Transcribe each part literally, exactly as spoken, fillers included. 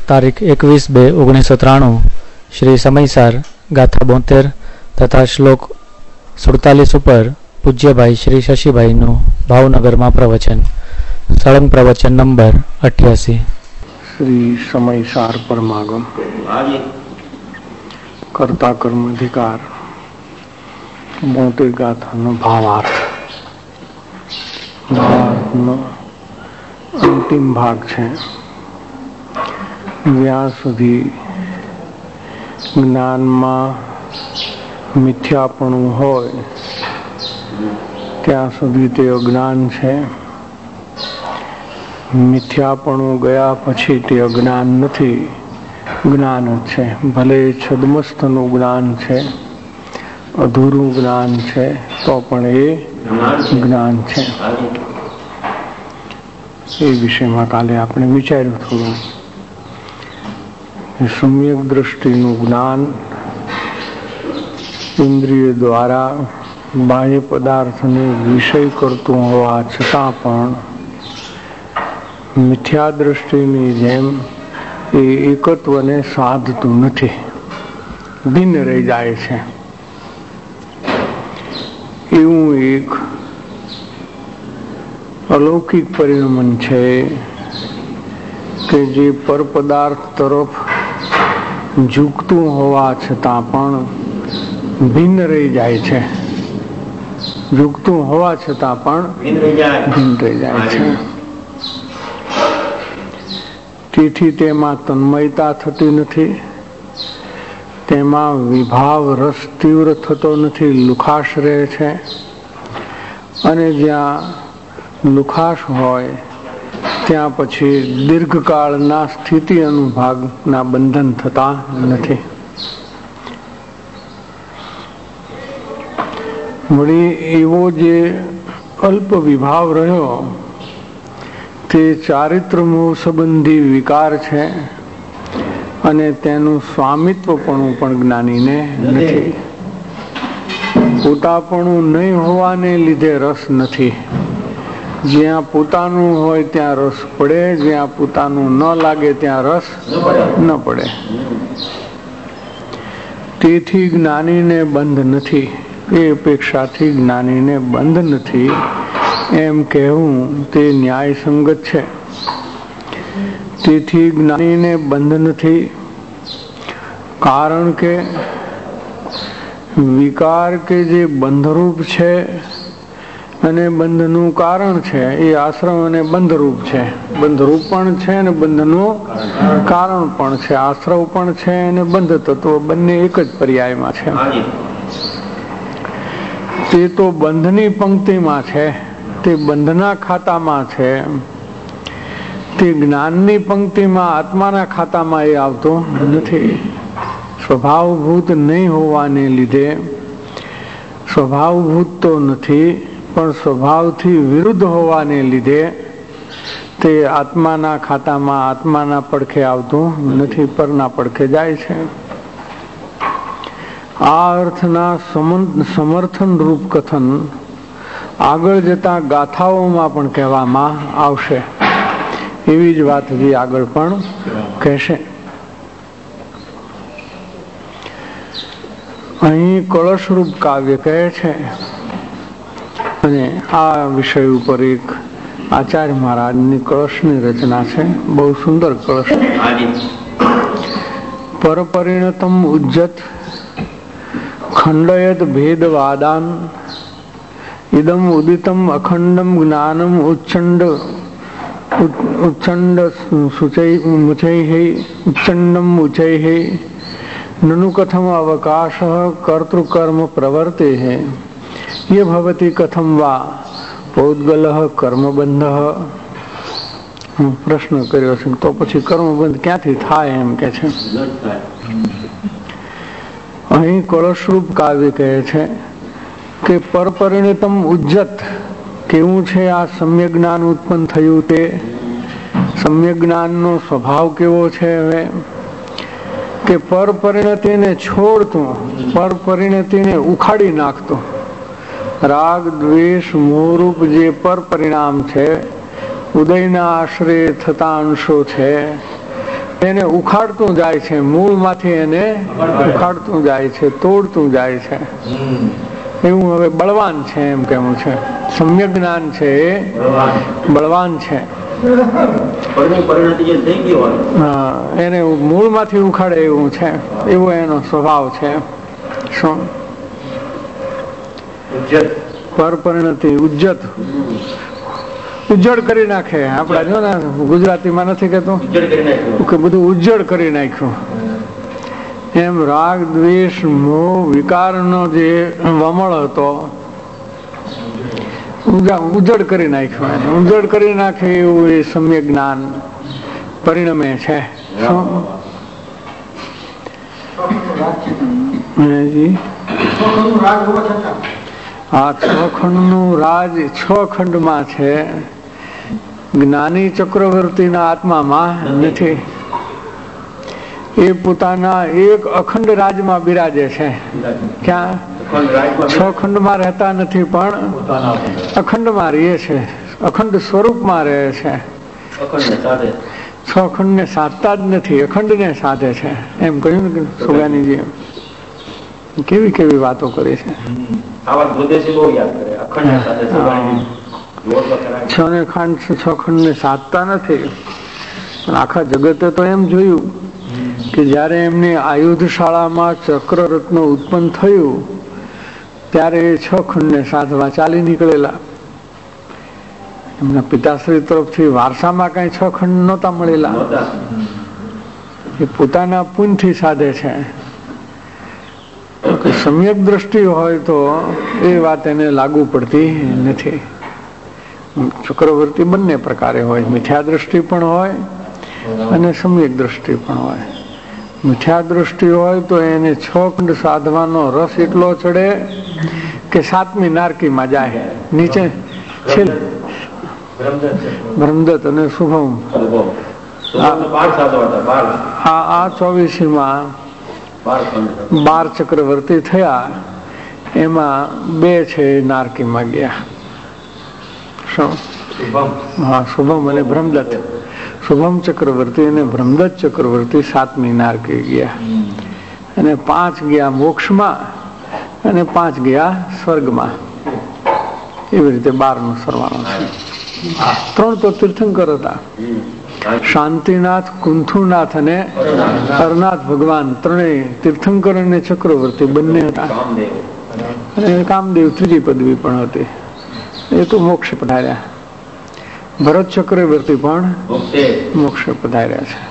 તારીખ એકવીસ બે ઓગણીસો ત્રાણું શ્રી સમયસાર ગાથા બોતેર તથા શ્લોક સુડતાલીસ ઉપર પૂજ્યભાઈ શ્રી શશીભાઈનું ભાવનગરમાં પ્રવચન. સળંગ પ્રવચન નંબર અઠ્યાસી. શ્રી સમયસાર પરમાગમ કર્તા કર્મ અધિકાર બોતેર ગાથાનો ભાવાર્થ. ભાવાર્થનો અંતિમ ભાગ છે. જ્યાં સુધી જ્ઞાનમાં મિથ્યાપણું હોય ત્યાં સુધી તે અજ્ઞાન છે. મિથ્યાપણું ગયા પછી તે અજ્ઞાન નથી, જ્ઞાન જ છે. ભલે છદ્મસ્થનું જ્ઞાન છે, અધૂરું જ્ઞાન છે, તો પણ એ જ્ઞાન છે. એ વિષયમાં કાલે આપણે વિચાર્યું થોડું. સમ્યક દ્રષ્ટિનું જ્ઞાન ઇન્દ્રિય દ્વારા બાહ્ય પદાર્થને વિષય કરતું હોવા છતાં પણ મિથ્યા દ્રષ્ટિની જેમ એ એકત્વને સાધતું નથી, ભિન્ન રહી જાય છે. એવું એક અલૌકિક પરિણમન છે કે જે પરપદાર્થ તરફ ઝૂકતું હોવા છતાં પણ ભિન્ન રહી જાય છે. ઝૂકતું હોવા છતાં પણ ભિન્ન રહી જાય છે. તેથી તેમાં તન્મયતા થતી નથી, તેમાં વિભાવ રસ તીવ્ર થતો નથી, લુખાશ રહે છે. અને જ્યાં લુખાશ હોય ત્યાં પછી દીર્ઘકાળના સ્થિતિ અનુભાગના બંધન થતા નથી. વળી એવો જે અલ્પ વિભાવ રહ્યો તે ચારિત્રમોહ સંબંધી વિકાર છે અને તેનું સ્વામિત્વપણું પણ જ્ઞાનીને નથી. પોતાપણું નહીં હોવાને લીધે રસ નથી. જ્યાં પોતાનું હોય ત્યાં રસ પડે, જ્યાં પોતાનું ન લાગે ત્યાં રસ ન પડે. તેથી જ્ઞાનીને બંધ નથી, એ અપેક્ષાથી જ્ઞાનીને બંધ નથી એમ કહેવું તે ન્યાય સંગત છે. તેથી જ્ઞાનીને બંધ નથી કારણ કે વિકાર કે જે બંધરૂપ છે અને બંધનું કારણ છે એ આશ્રમ અને બંધરૂપ છે. બંધરૂપ પણ છે અને બંધનું કારણ પણ છે. આશ્રવ પણ છે અને બંધ તત્વ બંને એક જ પર્યાયમાં છે. તે તો બંધની પંક્તિમાં છે, તે બંધના ખાતામાં છે. તે જ્ઞાનની પંક્તિમાં આત્માના ખાતામાં એ આવતો નથી. સ્વભાવભૂત નહીં હોવાને લીધે સ્વભાવભૂત તો નથી, પણ સ્વભાવથી વિરુદ્ધ હોવાને લીધે તે આત્માના ખાતામાં આત્માના પડખે આવતું નથી, પરના પડખે જાય છે. આ અર્થના સમર્થન રૂપ કથન આગળ જતા ગાથાઓમાં પણ કહેવામાં આવશે. એવી જ વાત હજી આગળ પણ કહેશે. અહીં કળશરૂપ કાવ્ય કહે છે અને આ વિષય ઉપર એક આચાર્ય મહારાજની કળશની રચના છે. બહુ સુંદર કળશ. પરપરિણતમ ઉજ્જત ખંડયત ભેદવાદાન ઇદમ ઉદિતમ અખંડમ જ્ઞાનમ ઉચ્છંડ ઉચ્છંડ મુચૈ ઉચ્છંડમ મુચૈ નनु કથમ અવકાશ કર્તૃકર્મ પ્રવર્તે હૈ ये भवति कथम वा पौद्गलः કર્મબંધ. પ્રશ્ન કર્યો છે તો પછી કર્મબંધ ક્યાંથી થાય એમ કે છે. અહીં કળશરૂપ કાવ્ય કહે છે કે પરપરિણતમ ઉજ્જત કેવું છે આ સમ્યક જ્ઞાન ઉત્પન્ન થયું તે. સમ્યક જ્ઞાનનો સ્વભાવ કેવો છે હવે કે પરપરિણતિને છોડતું, પરપરિણતિને ઉખાડી નાખતું. રાગ દ્વેષ મોહરૂપ જે પર પરિણામ છે, ઉદયના આશ્રય થતા અંશો છે, એને ઉખાડતું જાય છે, મૂળમાંથી એને ઉખાડતું જાય છે, તોડતું જાય છે. એવું હવે બળવાન છે એમ કેવું છે. સમ્યક જ્ઞાન છે એ બળવાન છે. હા, એને મૂળમાંથી ઉખાડે એવું છે, એવો એનો સ્વભાવ છે. શું પરપરિણતિ ઉજ્જત ઉજ્જડ કરી નાખે. આપડા જો ને ગુજરાતીમાં નથી કેતું કે બધું ઉજ્જડ કરી નાખ્યું એમ. રાગ દ્વેષ મોહ વિકારનો જે વમળ હતો ઉજ્જડ કરી નાખ્યું. એને ઉજ્જડ કરી નાખે એવું એ સમ્યક જ્ઞાન પરિણમે છે. આ છ ખંડ નું રાજ છ ખંડમાં છે, જ્ઞાની ચક્રવર્તીના આત્મામાં નથી. એ પોતાના એક અખંડ રાજમાં બિરાજે છે. ક્યાં? છ ખંડમાં રહેતા નથી, પણ અખંડમાં રહે છે, અખંડ સ્વરૂપમાં રહે છે. છ ખંડ ને સાધતા જ નથી, અખંડ ને સાધે છે. એમ કહ્યું ને સુગાનીજી, કેવી કેવી વાતો કરી છે. છ ને ખંડ છ ખંડ ને સાધતા નથી. આખા જગતે તો એમ જોયું કે જયારે એમની આયુધ શાળામાં ચક્રરત્ન ઉત્પન્ન થયું ત્યારે એ છ ખંડ ને સાધવા ચાલી નીકળેલા. એમના પિતાશ્રી તરફથી વારસામાં કઈ છ ખંડ નહોતા મળેલા. એ પોતાના પુણ્યથી સાધે છે. સમ્યક દ્રષ્ટિ હોય તો એ વાત એને લાગુ પડતી નથી. ચક્રવર્તી બંને પ્રકારે હોય, મિથ્યા દ્રષ્ટિ પણ હોય અને સમ્યક દ્રષ્ટિ પણ હોય. મિથ્યા દ્રષ્ટિ હોય તો એને છ ખંડ સાધવાનો રસ એટલો ચડે કે સાતમી નારકીમાં જાય. નીચે છે બ્રહ્મદત્ત અને શુભમ. આ ચોવીસીમાં બાર ચક્રવર્તી થયા, એમાં બે છે નારકીમાં ગયા. શું? હા, શુભમ અને બ્રહ્મદત્ત. શુભમ ચક્રવર્તી અને બ્રહ્મદત્ત ચક્રવર્તી સાતમી નારકી ગયા, અને પાંચ ગયા મોક્ષમાં અને પાંચ ગયા સ્વર્ગમાં. એવી રીતે બાર નું સરવાળો છે. ત્રણ તો તીર્થંકર હતા. શાંતિનાથ, કુંથુનાથ અને હરનાથ ભગવાન ત્રણેય તીર્થંકર અને ચક્રવર્તી બંને હતા. અને કામદેવ ત્રીજી પદવી પણ હતી. એ તો મોક્ષ પધાર્યા. ભરત ચક્રવર્તી પણ મોક્ષ પધાર્યા છે.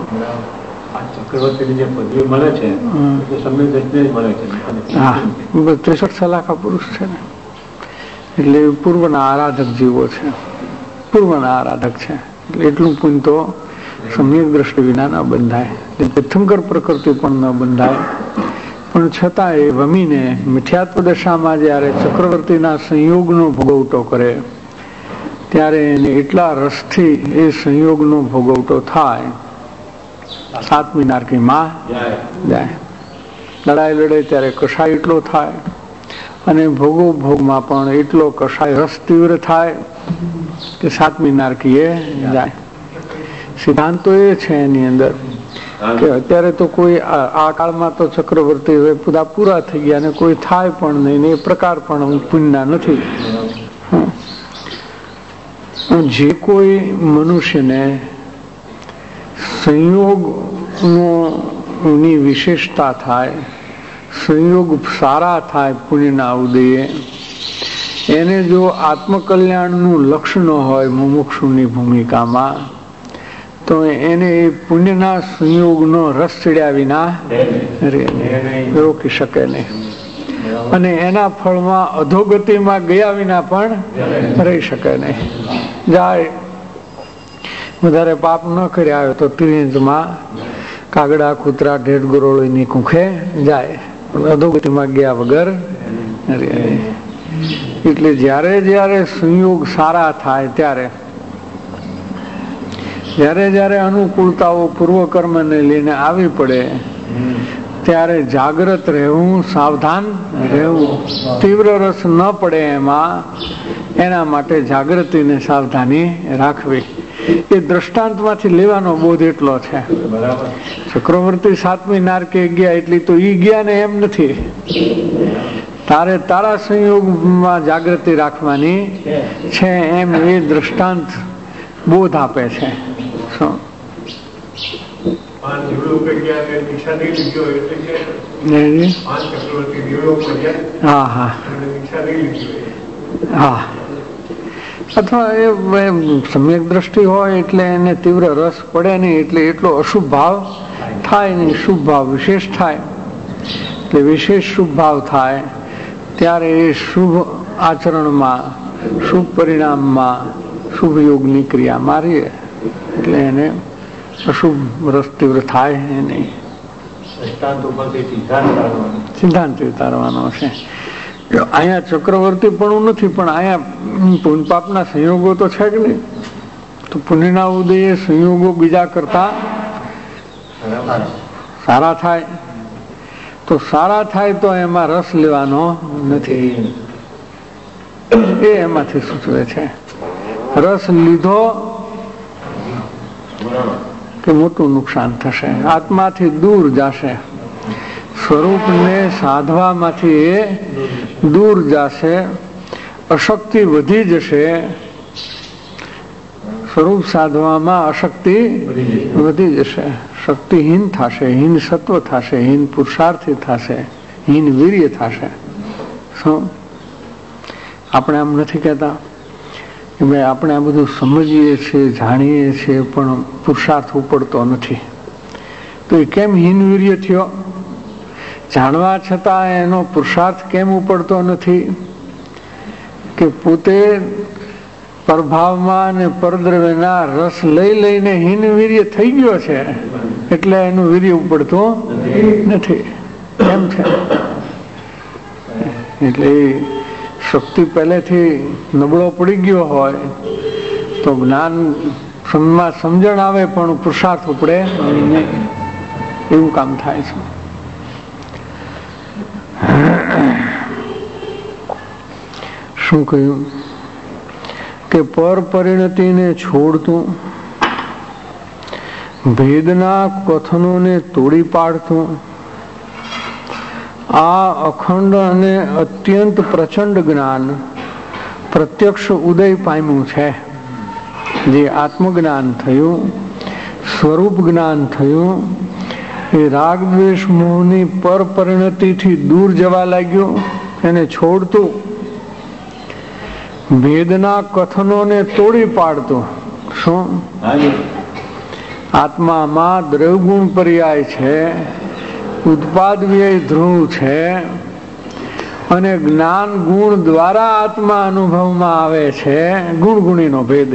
હા, ત્રેસઠ સલાખા પુરુષ છે ને, એટલે પૂર્વના આરાધક જીવો છે. પૂર્વના આરાધક છે એટલે એટલું પુણ્ય તો સમ્યક દ્રષ્ટિ વિના ન બંધાય. તીર્થંકર પ્રકૃતિ પણ ન બંધાય. પણ છતાં એ વમીને મિથ્યાત્વ દશામાં જયારે ચક્રવર્તીના સંયોગનો ભોગવટો કરે ત્યારે એને એટલા રસથી એ સંયોગનો ભોગવટો થાય, સાતમી નારકીમાં જાય. લડાઈ લડે ત્યારે કષાય એટલો થાય, અને ભોગો ભોગમાં પણ એટલો કષાય રસ તીવ્ર થાય કે સાતમી નારકીએ જાય. સિદ્ધાંતો એ છે એની અંદર કે અત્યારે તો કોઈ આ કાળમાં તો ચક્રવર્તી હવે બધા પૂરા થઈ ગયા અને કોઈ થાય પણ નહીં, એ પ્રકાર પણ પુણ્યના નથી. જે કોઈ મનુષ્યને સંયોગની વિશેષતા થાય, સંયોગ સારા થાય પુણ્યના ઉદયે, એને જો આત્મકલ્યાણનું લક્ષ્ય ન હોય મુમુક્ષુની ભૂમિકામાં, તો એને એ પુણ્યના સંયોગનો રસ ચડ્યા વિના રોકી શકે નહીં, અને એના ફળમાં અધોગતિમાં ગયા વિના પણ રહી શકે નહીં. જાય વધારે પાપ ન કર્યા હોય તો તિરિંજમાં કાગડા, કૂતરા, ઢેઢ ગરોળીની કુંખે જાય, અધોગતિમાં ગયા વગર. એટલે જ્યારે જ્યારે સંયોગ સારા થાય ત્યારે જ્યારે જ્યારે અનુકૂળતાઓ પૂર્વકર્મને લઈને આવી પડે ત્યારે જાગ્રત રહેવું, સાવધાન રહેવું. તીવ્ર રસ ન પડે એમાં, એના માટે જાગૃતિ ને સાવધાની રાખવી. એ દ્રષ્ટાંતમાંથી લેવાનો બોધ એટલો છે. ચક્રવર્તી સાતમી નારકે ગયા એટલી તો ઈ ગયા ને એમ નથી. તારે તારા સંયોગમાં જાગૃતિ રાખવાની છે એમ એ દ્રષ્ટાંત બોધ આપે છે. શું હા હા હા અથવા એ સમ્યક દ્રષ્ટિ હોય એટલે એને તીવ્ર રસ પડે નહીં, એટલે એટલો અશુભ ભાવ થાય નહીં, શુભ ભાવ વિશેષ થાય. એટલે વિશેષ શુભ ભાવ થાય ત્યારે એ શુભ આચરણમાં, શુભ પરિણામમાં, શુભ યોગની ક્રિયા મારીએ એટલે એને અશુભ રસ તીવ્ર થાય નહીં. સિદ્ધાંત ઉતારવાનો છે. અહીંયા ચક્રવર્તી પણ નથી, પણ અહીંયા પુણ્ય પાપના સંયોગો તો છે કે નહીં. તો પુણ્યના ઉદયે સંયોગો બીજા કરતા સારા થાય. તો સારા થાય તો એમાં રસ લેવાનો નથી, એ એમાંથી સૂચવે છે. રસ લીધો કે મોટું નુકસાન થશે, આત્માથી દૂર જશે, સ્વરૂપને સાધવામાંથી એ દૂર જશે, અશક્તિ વધી જશે. સ્વરૂપ સાધવામાં અશક્તિ વધી જશે, શક્તિહીન થશે, હીન સત્વ થશે, હીન પુરુષાર્થી થશે, હીન વીર્ય થશે. શું આપણે આમ નથી કહેતા કે ભાઈ આપણે આ બધું સમજીએ છીએ, જાણીએ છીએ, પણ પુરુષાર્થ ઉપડતો નથી. તો એ કેમ હીન વીર્ય થયો? જાણવા છતાં એનો પુરુષાર્થ કેમ ઉપડતો નથી? કે પોતે પ્રભાવમાં અને પરદ્રવ્યના રસ લઈ લઈને હીન વીર્ય થઈ ગયો છે, એટલે એનું વીર્ય ઉપડતું નથી. એમ છે. એટલે શક્તિ પહેલેથી નબળો પડી ગયો હોય તો જ્ઞાન માં સમજણ આવે પણ પુરુષાર્થ ઉપડે નહીં, એવું કામ થાય છે. શું કહ્યું કે પર પરિણતિને છોડતું, ભેદના કથનોને તોડી પાડતું, આ અખંડ અને અત્યંત પ્રચંડ જ્ઞાન પ્રત્યક્ષ ઉદય પામ્યું છે. જે આત્મજ્ઞાન થયું, સ્વરૂપ જ્ઞાન થયું, એ રાગ દ્વેષ મોહની પર પરિણતિથી દૂર જવા લાગ્યું, એને છોડતું, ભેદના કથનોને તોડી પાડતું. શું આત્મામાં દ્રવગુણ પર્યાય છે, ઉત્પાદ વ્યય ધ્રુવ છે, અને જ્ઞાન ગુણ દ્વારા આત્મા અનુભવમાં આવે છે. ગુણ ગુણીનો ભેદ,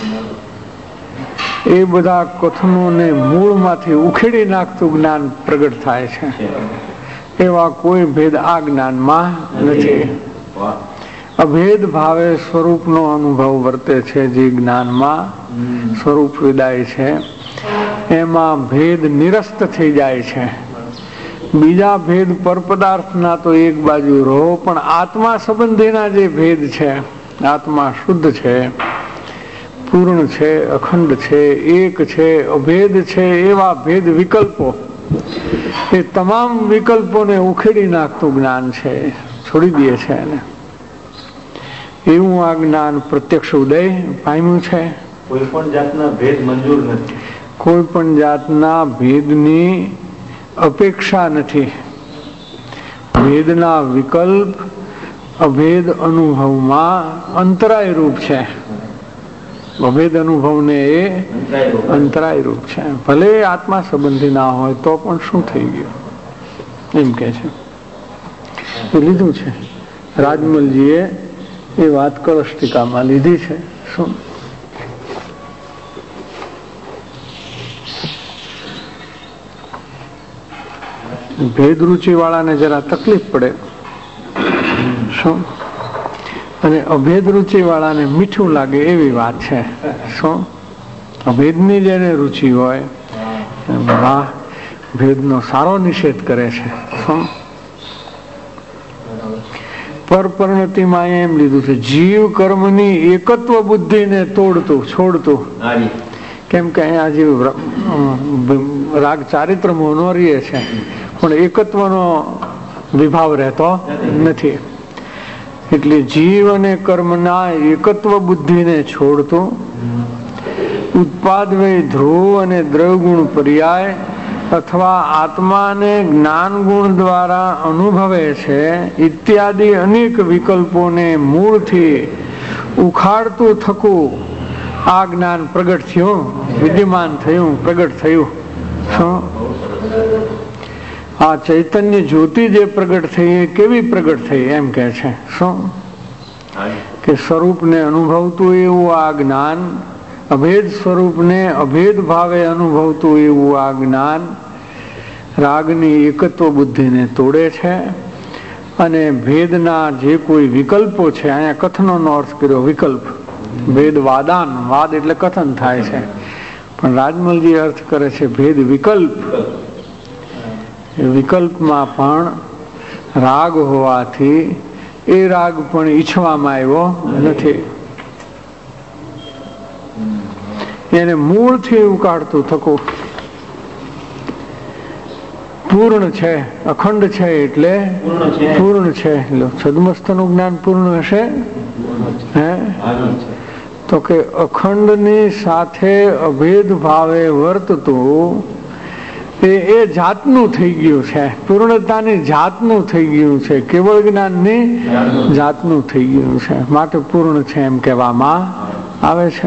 એ બધા કથનોને મૂળમાંથી ઉખેડી નાખતું જ્ઞાન પ્રગટ થાય છે. એવા કોઈ ભેદ આ જ્ઞાનમાં નથી. અભેદ ભાવે સ્વરૂપનો અનુભવ વર્તે છે. જે જ્ઞાનમાં સ્વરૂપ વિદાય છે એમાં ભેદ નિરસ્ત થઈ જાય છે. બીજા ભેદ પર પદાર્થના તો એક બાજુ રહો, પણ આત્મા સંબંધીના જે ભેદ છે, આત્મા શુદ્ધ છે, પૂર્ણ છે, અખંડ છે, એક છે, અભેદ છે, એવા ભેદ વિકલ્પો, એ તમામ વિકલ્પોને ઉખેડી નાખતું જ્ઞાન છે, છોડી દે છે એને. એવું આ જ્ઞાન પ્રત્યક્ષ ઉદય પામ્યું છે. કોઈ પણ જાતના ભેદ મંજૂર નથી, કોઈ પણ જાતના ભેદની અપેક્ષા નથી. ભેદના વિકલ્પ અભેદ અનુભવમાં અંતરાય રૂપ છે. અભેદ અનુભવને એ અંતરાય રૂપ છે. ભલે આત્મા સંબંધી ના હોય તો પણ શું થઈ ગયું એમ કે છે. લીધું છે રાજમલજીએ એ વાત કળશ ટીકામાં લીધી છે. શું ભેદ રૂચિ વાળાને જરા તકલીફ પડે, શું, અને અભેદ રૂચિ વાળાને મીઠું લાગે એવી વાત છે. શું અભેદની જેને રૂચિ હોય વાહ, ભેદનો સારો નિષેધ કરે છે. શું પરપરિણતિમાં એમ લીધું છે જીવ કર્મની એકત્વ બુદ્ધિને તોડતું છોડતું. કેમ કે અહીંયા જીવ રાગ ચારિત્ર મોનોરીય છે પણ એકત્વનો વિભાવ રહેતો નથી. એટલે જીવ અને કર્મના એકત્વ બુદ્ધિને છોડતું ઉત્પાદવય ધ્રુવ અને દ્રવગુણ પર્યાય અથવા આત્માને જ્ઞાન ગુણ દ્વારા અનુભવે છે ઇત્યાદિ અનેક વિકલ્પોને મૂળથી ઉખાડતું થકું આ જ્ઞાન પ્રગટ થયું, વિદ્યમાન થયું, પ્રગટ થયું. શું આ ચૈતન્ય જ્યોતિ જે પ્રગટ થઈ એ કેવી પ્રગટ થઈ એમ કે છે. શું કે સ્વરૂપને અનુભવતું એવું આ જ્ઞાન, અભેદ સ્વરૂપને અભેદ ભાવે અનુભવતું એવું આ જ્ઞાન રાગની એકત્વ બુદ્ધિને તોડે છે અને ભેદના જે કોઈ વિકલ્પો છે, અહીંયા કથનોનો અર્થ કર્યો વિકલ્પ, ભેદ વાદાન, વાદ એટલે કથન થાય છે પણ રાજમલજી અર્થ કરે છે ભેદ વિકલ્પ. વિકલ્પમાં પણ રાગ હોવાથી એ રાગ પણ ઈચ્છવામાં આવ્યો નથી, એને મૂળથી ઉકાળતું થકું પૂર્ણ છે, અખંડ છે એટલે પૂર્ણ છે. સદમસ્તનું જ્ઞાન પૂર્ણ હશે હે તો કે અખંડની સાથે અભેદ ભાવે વર્તતું એ એ જાતનું થઈ ગયું છે, પૂર્ણતાની જાતનું થઈ ગયું છે, કેવળ જ્ઞાનની જાતનું થઈ ગયું છે માટે પૂર્ણ છે એમ કહેવામાં આવે છે.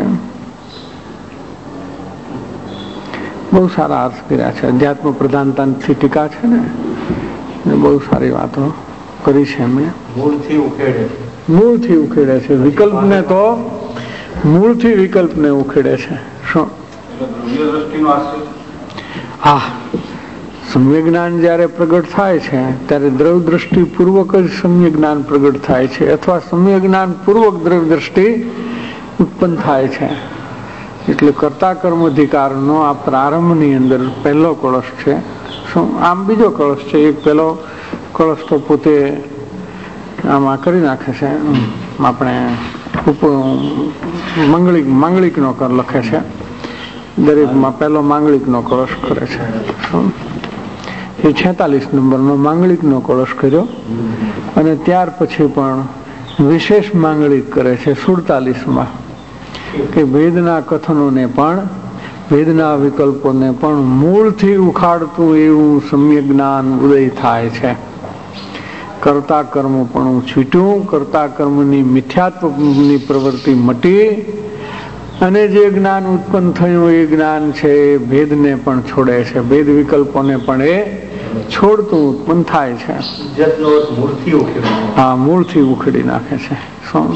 બહુ સારા અર્થ કર્યા છે. અધ્યાત્મ પ્રધાનતાથી ટીકા છે ને બહુ સારી વાતો કરી છે એમણે. મૂળથી ઉખેડે મૂળથી ઉખેડે છે વિકલ્પને, તો મૂળથી વિકલ્પને ઉખેડે છે. શું હા, સમ્યક જ્ઞાન જયારે પ્રગટ થાય છે ત્યારે દ્રવ દ્રષ્ટિ પૂર્વક જ સમ્યક જ્ઞાન પ્રગટ થાય છે અથવા સમ્યક જ્ઞાન પૂર્વક દ્રવ દ્રષ્ટિ ઉત્પન્ન થાય છે. એટલે કર્તા કર્મ અધિકારનો આ પ્રારંભની અંદર પહેલો કળશ છે. શું આમ બીજો કળશ છે. એક પહેલો કળશ તો પોતે આમાં કરી નાખે છે, આપણે મંગળિક માંગલિકનો કર લખે છે, દરેકમાં પહેલો માંગલિકનો કળશ કરે છે. શું એ છેતાલીસ નંબરનો માંગલિકનો કળશ કર્યો અને ત્યાર પછી પણ વિશેષ માંગલિક કરે છે સુડતાલીસમાં કે ભેદના કથનોને પણ ભેદના વિકલ્પોને પણ મૂળથી ઉખાડતું એવું સમ્યક જ્ઞાન ઉદય થાય છે. કર્તા કર્મ પણ છૂટ્યું, કર્તા કર્મની મિથ્યાત્વની પ્રવૃત્તિ મટી અને જે જ્ઞાન ઉત્પન્ન થયું એ જ્ઞાન છે એ ભેદને પણ છોડે છે, ભેદ વિકલ્પોને પણ એ છોડતું ઉત્પન્ન થાય છે. હા, મૂળથી ઉખેડી નાખે છે. શું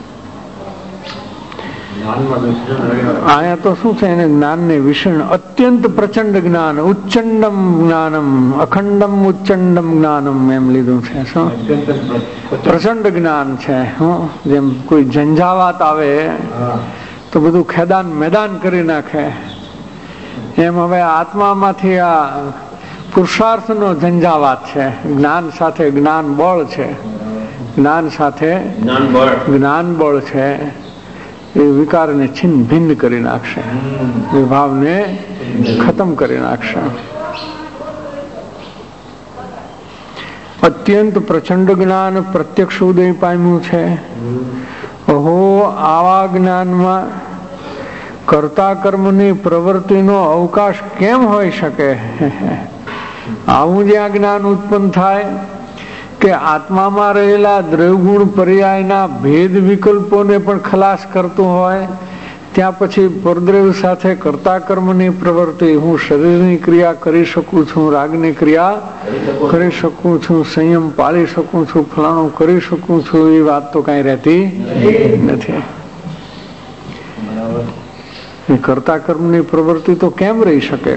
અહીંયા તો શું છે એને જ્ઞાનને વિષણ અત્યંત પ્રચંડ જ્ઞાન, ઉચ્ચંડમ જ્ઞાનમ, અખંડમ ઉચ્ચંડમ જ્ઞાનમ એમ લીધું છે. શું પ્રચંડ જ્ઞાન છે. હું જેમ કોઈ ઝંઝાવાત આવે તો બધું ખેદાન મેદાન કરી નાખે એમ હવે આત્મામાંથી આ પુરુષાર્થનો ઝંઝાવાત છે. જ્ઞાન સાથે જ્ઞાન બળ છે, જ્ઞાન સાથે જ્ઞાન બળ છે. એ વિકારને છિન્ન ભિન્ન કરી નાખશે, વિભાવને ખતમ કરી નાખશે. અત્યંત પ્રચંડ જ્ઞાન પ્રત્યક્ષ ઉદય પામ્યું છે. ઓહો, આવા જ્ઞાનમાં કર્તા કર્મની પ્રવૃત્તિનો અવકાશ કેમ હોઈ શકે? આવું જ્યાં જ્ઞાન ઉત્પન્ન થાય કે આત્મામાં રહેલા દ્રવગુણ પર્યાયના ભેદ વિકલ્પોને પણ ખલાસ કરતું હોય, ત્યાં પછી પરદ્રવ સાથે કર્તા કર્મની પ્રવૃત્તિ, હું શરીરની ક્રિયા કરી શકું છું, રાગની ક્રિયા કરી શકું છું, સંયમ પાળી શકું છું, ફલાણું કરી શકું છું, એ વાત તો કઈ રહેતી નથી. કર્તા કર્મની પ્રવૃત્તિ તો કેમ રહી શકે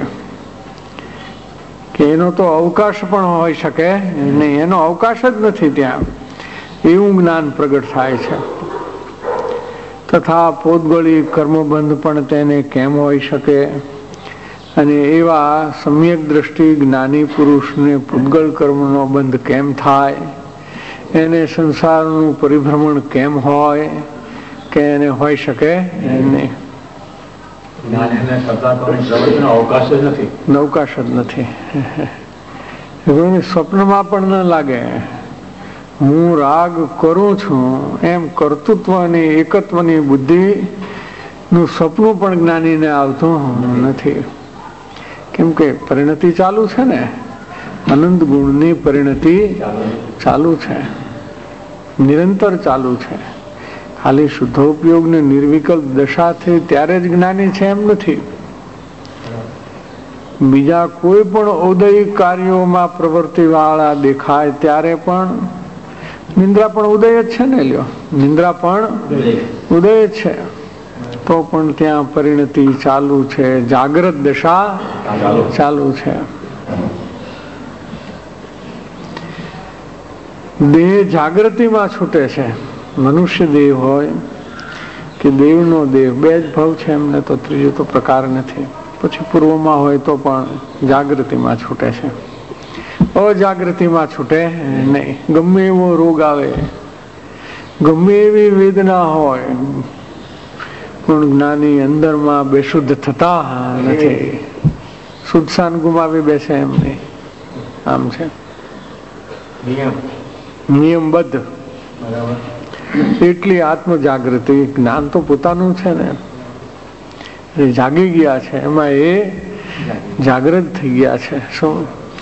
કે એનો તો અવકાશ પણ હોઈ શકે નહીં, એનો અવકાશ જ નથી ત્યાં. એવું જ્ઞાન પ્રગટ થાય છે. તથા પોતગળી કર્મબંધ પણ તેને કેમ હોઈ શકે અને એવા સમ્યક દ્રષ્ટિ જ્ઞાની પુરુષને પૂતગળ કર્મનો બંધ કેમ થાય એને સંસારનું પરિભ્રમણ કેમ હોય કે એને હોઈ શકે નહીં. અવકાશ જ નથી. અવકાશ જ નથી. સ્વપ્નમાં પણ ન લાગે. હું રાગ કરું છું એમ કર્તૃત્વની એકત્વની બુદ્ધિ નું સપનું પણ જ્ઞાનીને આવતું નથી. કેમ કે પરિણતિ ચાલુ છે ને, અનંત ગુણની પરિણતિ ચાલુ છે, નિરંતર ચાલુ છે. ખાલી શુદ્ધોપયોગ ને નિર્વિકલ્પ દશા થઈ ત્યારે જ જ્ઞાની છે એમ નથી. બીજા કોઈ પણ ઉદય કાર્યોમાં પ્રવૃત્તિ વાળા દેખાય ત્યારે પણ નિંદ્રા પણ ઉદય જ છે ને. લ્યો, નિંદ્રા પણ ઉદય જ છે, તો પણ ત્યાં પરિણતિ ચાલુ છે, જાગ્રત દશા ચાલુ છે. દેહ જાગૃતિમાં છૂટે છે. મનુષ્ય દેહ હોય કે દેવનો દેહ, બે જ ભાવ છે એમને, તો ત્રીજો તો પ્રકાર નથી. પછી પૂર્વમાં હોય તો પણ જાગૃતિમાં છૂટે છે, અજાગૃતિમાં છૂટે નહીં. ગમે એવો રોગ આવે, ગમે એવી વેદના હોય, પણ જ્ઞાની અંદરમાં બેશુદ્ધ થતા નથી. શુદ્ધ શાન ગુમાવી બેસે એમ નહીં. આમ છે નિયમબદ્ધ. એટલી આત્મ જાગૃતિ. જ્ઞાન તો પોતાનું છે ને, એ જાગી ગયા છે, એમાં એ જાગૃત થઈ ગયા છે. શું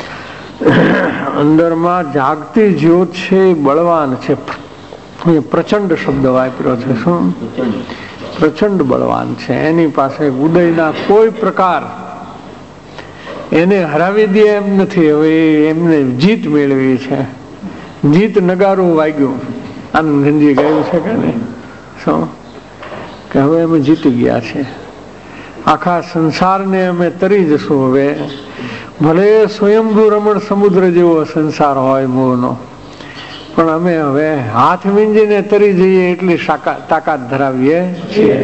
અંદરમાં જાગતી જ્યોત છે, બળવાન છે. પ્રચંડ શબ્દ વાપર્યો છે. શું પ્રચંડ બળવાન છે. એની પાસે ઉદયના કોઈ પ્રકાર એને હરાવી દે એમ નથી. હવે એમને જીત મેળવી છે. જીત નગારું વાગ્યું. આનંદજી ગાયું છે કે નહીં? શું કે હવે અમે જીતી ગયા છે. આખા સંસારને અમે તરી જશું. હવે ભલે સ્વયંભૂ રમણ સમુદ્ર જેવો સંસાર હોય મોહનો, પણ અમે હવે હાથ વીંજીને તરી જઈએ એટલી તાકાત ધરાવીએ છીએ.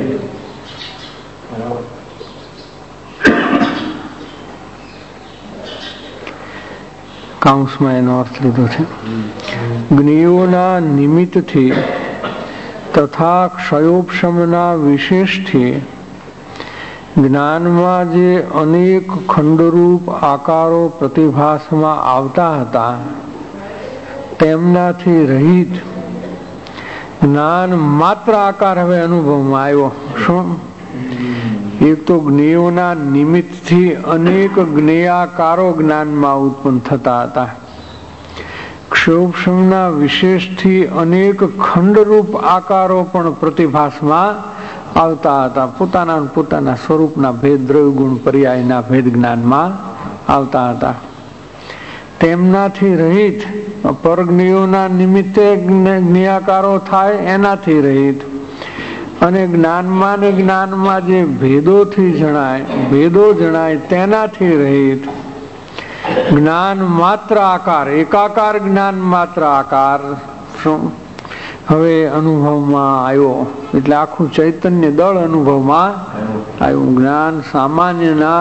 કાઉન્સમાં એનો અર્થ લીધો છે. જ્ઞેયોના નિમિત્તથી તથા ક્ષયોપશમના વિશેષથી જ્ઞાનમાં જે અનેક ખંડરૂપ આકારો પ્રતિભાસમાં આવતા હતા તેમનાથી રહિત જ્ઞાન માત્ર આકાર હવે અનુભવમાં આવ્યો. શું? એક તો જ્ઞેયોના નિમિત્તથી અનેક જ્ઞેયાકારો જ્ઞાનમાં ઉત્પન્ન થતા હતા. ક્ષયોપશમના વિશેષથી અનેક ખંડરૂપ આકારો પણ પ્રતિભાસમાં આવતા હતા. પોતાના પોતાના સ્વરૂપના ભેદ, દ્રવ્ય ગુણ પર્યાયના ભેદ જ્ઞાનમાં આવતા હતા. તેમનાથી રહિત પરજ્ઞેયોના નિમિત્તે જ્ઞેયાકારો થાય એનાથી રહિત, અને જ્ઞાનમાં ને જ્ઞાનમાં જે ભેદોથી જણાય ભેદો જણાય તેનાથી રહિત જ્ઞાન માત્ર આકાર, એકાકાર જ્ઞાન માત્ર આકાર શું હવે અનુભવમાં આવ્યો. એટલે આખું ચૈતન્ય દળ અનુભવમાં આવ્યું. જ્ઞાન સામાન્યના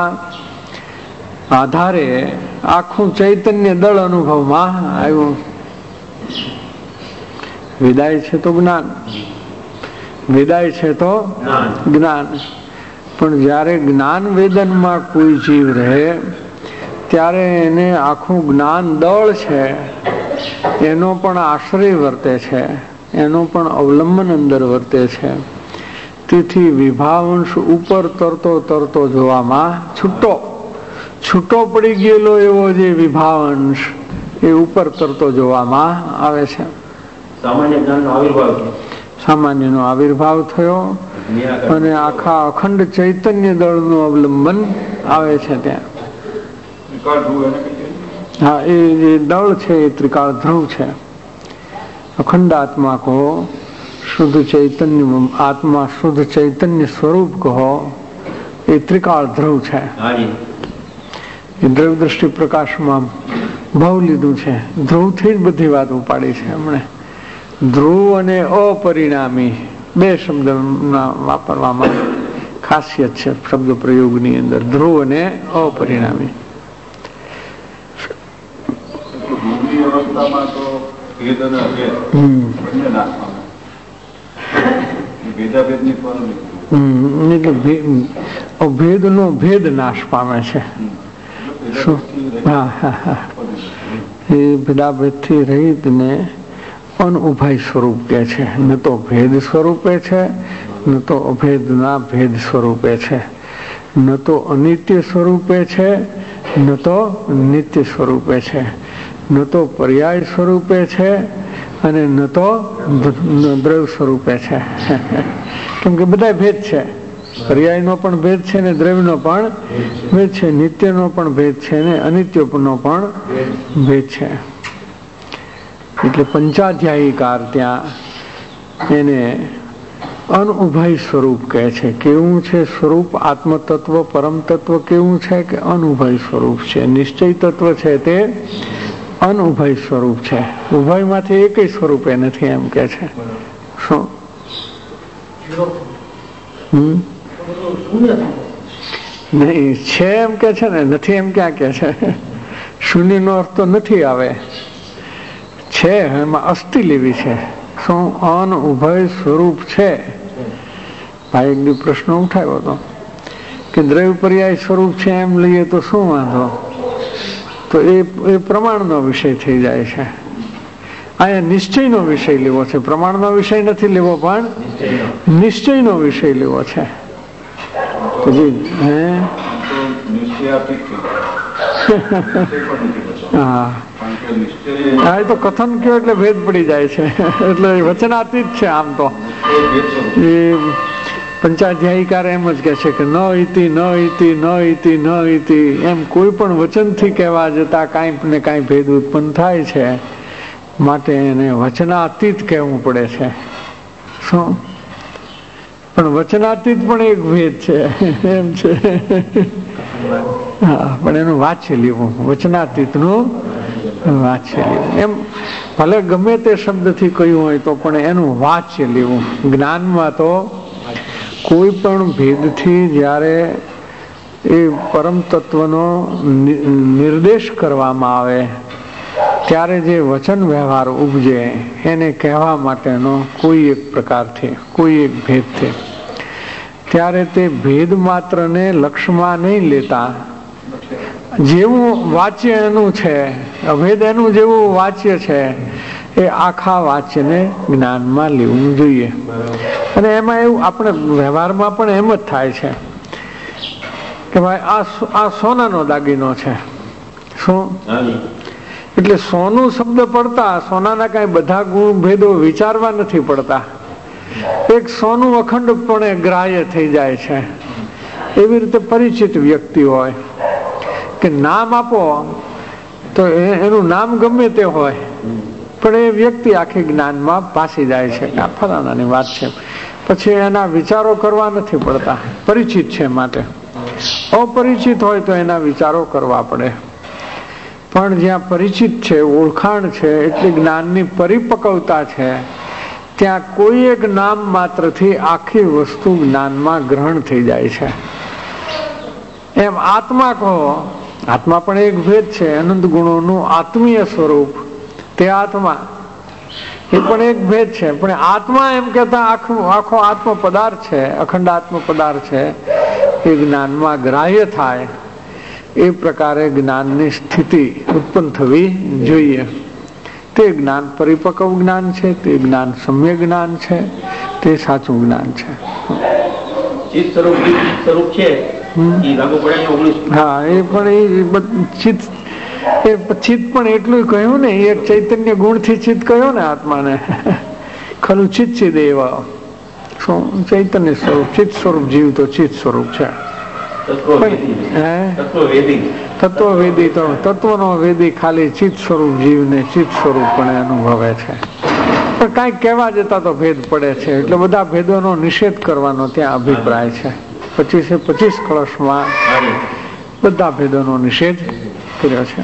આધારે આખું ચૈતન્ય દળ અનુભવમાં આવ્યું. વિદાય છે તો જ્ઞાન, વિદાય છે તો જ્ઞાન. પણ જ્યારે જ્ઞાન વેદનમાં કોઈ જીવ રહે ત્યારે એને આખું જ્ઞાન દળ છે એનો પણ આશ્રય વર્તે છે, એનો પણ અવલંબન અંદર વર્તે છે. તેથી વિભાવંશ ઉપર તરતો તરતો જોવામાં છૂટો છૂટો પડી ગયેલો એવો જે વિભાવંશ એ ઉપર તરતો જોવામાં આવે છે. સામાન્ય જ્ઞાનનો આવિર્ભાવ સામાન્યનો આવિર્ભાવ થયો અને આખા અખંડ ચૈતન્ય દળનું અવલંબન આવે છે ત્યાં. હા, એ જે દળ છે એ ત્રિકાળ ધ્રુવ છે. અખંડ આત્મા કહો, શુદ્ધ ચૈતન્ય આત્મા, શુદ્ધ ચૈતન્ય સ્વરૂપ કહો, એ ત્રિકાળ ધ્રુવ છે. એ દ્રવ્ય દ્રષ્ટિ પ્રકાશમાં ભાવ લીધું છે. ધ્રુવથી જ બધી વાત ઉપાડી છે એમણે. ધ્રુવ અને અપરિણામી બે શબ્દ વાપરવામાં ખાસિયત છે શબ્દ પ્રયોગની અંદર. ધ્રુવ અને અપરિણામી. ભેદ અને અભેદ હમ બંને નાશ પામે. ભેદાભેદની ફળ હમ એટલે અભેદ નો ભેદ નાશ પામે છે. શું? હા હા હા એ ભેદાભેદથી રહિત ને અનુભય સ્વરૂપ કે છે. ન તો ભેદ સ્વરૂપે છે, ન તો અભેદના ભેદ સ્વરૂપે છે, ન તો અનિત્ય સ્વરૂપે છે, ન તો નિત્ય સ્વરૂપે છે, ન તો પર્યાય સ્વરૂપે છે અને ન તો દ્રવ્ય સ્વરૂપે છે. કેમ કે બધા ભેદ છે. પર્યાયનો પણ ભેદ છે ને દ્રવ્યનો પણ ભેદ છે, નિત્યનો પણ ભેદ છે ને અનિત્યનો પણ ભેદ છે. એટલે પંચાધ્યાયીકાર ત્યાં એને અનુભય સ્વરૂપ કહે છે. કેવું છે સ્વરૂપ? આત્મતત્વ પરમ તત્વ કેવું છે કે અનુભય સ્વરૂપ છે. નિશ્ચય તત્વ છે તે અનુભય સ્વરૂપ છે. ઉભયમાંથી એકય સ્વરૂપે નથી એમ કે છે. શું? હમ નહીં છે એમ કે છે ને, નથી એમ ક્યાં કે છે? શૂન્ય નો અર્થ તો નથી આવે, છે એમાં અસ્થિ લેવી છે. શું? અનુભય સ્વરૂપ છે. ભાઈ એક દી પ્રશ્ન ઉઠાવ્યો હતો કે દ્રવ્ય પર્યાય સ્વરૂપ છે એમ લઈએ તો શું વાંધો? તો એ એ પ્રમાણનો વિષય થઈ જાય છે. અહીંયા નિશ્ચયનો વિષય લેવો છે. પ્રમાણનો વિષય નથી લેવો, પણ નિશ્ચયનો વિષય લેવો છે. તો જી હે હા હા, એ તો કથન કયો એટલે ભેદ પડી જાય છે. એટલે વચનાતીત છે. આમ તો એ પંચાધ્યાયીકાર એમ જ કહે છે કે ન ઇતિ ન ઇતિ ન ઇતિ ન ઇતિ, એમ કોઈ પણ વચનથી કહેવા જતા કાંઈક ને કાંઈ ભેદ ઉત્પન્ન થાય છે, માટે એને વચનાતીત કહેવું પડે છે. શું? પણ વચનાતીત પણ એક ભેદ છે એમ છે. હા, પણ એનું વાચ્ય લેવું, વચનાતીતનું વાચ્ય લેવું. એમ ભલે ગમે તે શબ્દથી કહ્યું હોય તો પણ એનું વાચ્ય લેવું. જ્ઞાનમાં તો કોઈ પણ ભેદથી જ્યારે એ પરમ તત્વનો નિર્દેશ કરવામાં આવે ત્યારે જે વચન વ્યવહાર ઉપજે એને કહેવા માટેનો કોઈ એક પ્રકારથી, કોઈ એક ભેદથી, ત્યારે તે ભેદ માત્રને લક્ષ્યમાં નહીં લેતા, જેવું વાચ્ય એનું છે, અભેદ એનું જેવું વાચ્ય છે એ આખા વાચ્યને જ્ઞાનમાં લેવું જોઈએ. અને એમાં એવું આપણે વ્યવહારમાં પણ એમ જ થાય છે કે ભાઈ આ આ સોનાનો દાગીનો છે. શું? એટલે સોનું શબ્દ પડતા સોનાના કાંઈ બધા ગુણ ભેદો વિચારવા નથી પડતા. એક સોનું અખંડપણે ગ્રાહ્ય થઈ જાય છે. એવી રીતે પરિચિત વ્યક્તિ હોય કે નામ આપો તો એનું નામ ગમે તે હોય, પણ એ વ્યક્તિ આખી જ્ઞાનમાં પાસી જાય છે કે આ ફલાણાની વાત છે. પછી એના વિચારો કરવા નથી પડતા, પરિચિત છે માટે. અપરિચિત હોય તો એના વિચારો કરવા પડે. પણ જ્યાં પરિચિત છે, ઓળખાણ છે, એટલી જ્ઞાનની પરિપક્વતા છે, ત્યાં કોઈ એક નામ માત્રથી આખી વસ્તુ જ્ઞાનમાં ગ્રહણ થઈ જાય છે. એમ આત્મા કહો, આત્મા પણ એક ભેદ છે. અનંત ગુણોનું આત્મીય સ્વરૂપ તે આત્મા, એ પણ એક ભેદ છે. પણ આત્મા એમ કહેતા આખો આખો આત્મ પદાર્થ છે, અખંડ આત્મ પદાર્થ છે, એ જ્ઞાનમાં ગ્રાહ્ય થાય એ પ્રકારે જ્ઞાનની સ્થિતિ ઉત્પન્ન થવી જોઈએ. તે જ્ઞાન પરિપક્વ જ્ઞાન છે, તે જ્ઞાન સમ્યક જ્ઞાન છે, તે સાચું જ્ઞાન છે. ચિત્ત સ્વરૂપ સ્વરૂપ છે એ લાગુ પડે ને ઓગણીસ. હા, એ પણ એ ચિત્ત એ ચિત્ત પણ એટલું કહ્યું ને, એક ચૈતન્ય ગુણથી ચિત્ત કહ્યો ને આત્માને. ખરું ચિત્ત ચિદેવ, શું ચૈતન્ય સ્વરૂપ, ચિત્ત સ્વરૂપ જીવ તો ચિત્ત સ્વરૂપ છે. તત્વવેદી તો તત્વનો વેદી ખાલી ચિત્ત સ્વરૂપ જીવને ચિત્ત સ્વરૂપ પણ અનુભવે છે. પણ કાંઈક કહેવા જતા તો ભેદ પડે છે, એટલે બધા ભેદોનો નિષેધ કરવાનો ત્યાં અભિપ્રાય છે. પચીસે પચીસ કળશમાં બધા ભેદોનો નિષેધ કર્યો છે.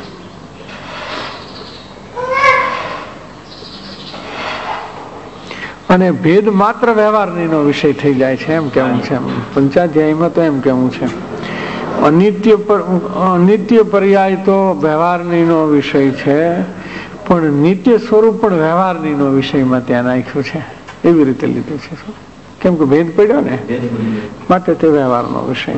અને ભેદ માત્ર વ્યવહારનો વિષય થઈ જાય છે એમ કેવું છે. પંચાધ્યાયમાં તો એમ કેવું છે અનિત્ય પર અનિત્ય પર્યાય તો વ્યવહારનો વિષય છે, પણ નિત્ય સ્વરૂપ પણ વ્યવહારની નો વિષયમાં ત્યાં નાખ્યું છે, એવી રીતે લીધું છે. કેમ કે ભેદ પડ્યો ને, માટે તે વ્યવહારનો વિષય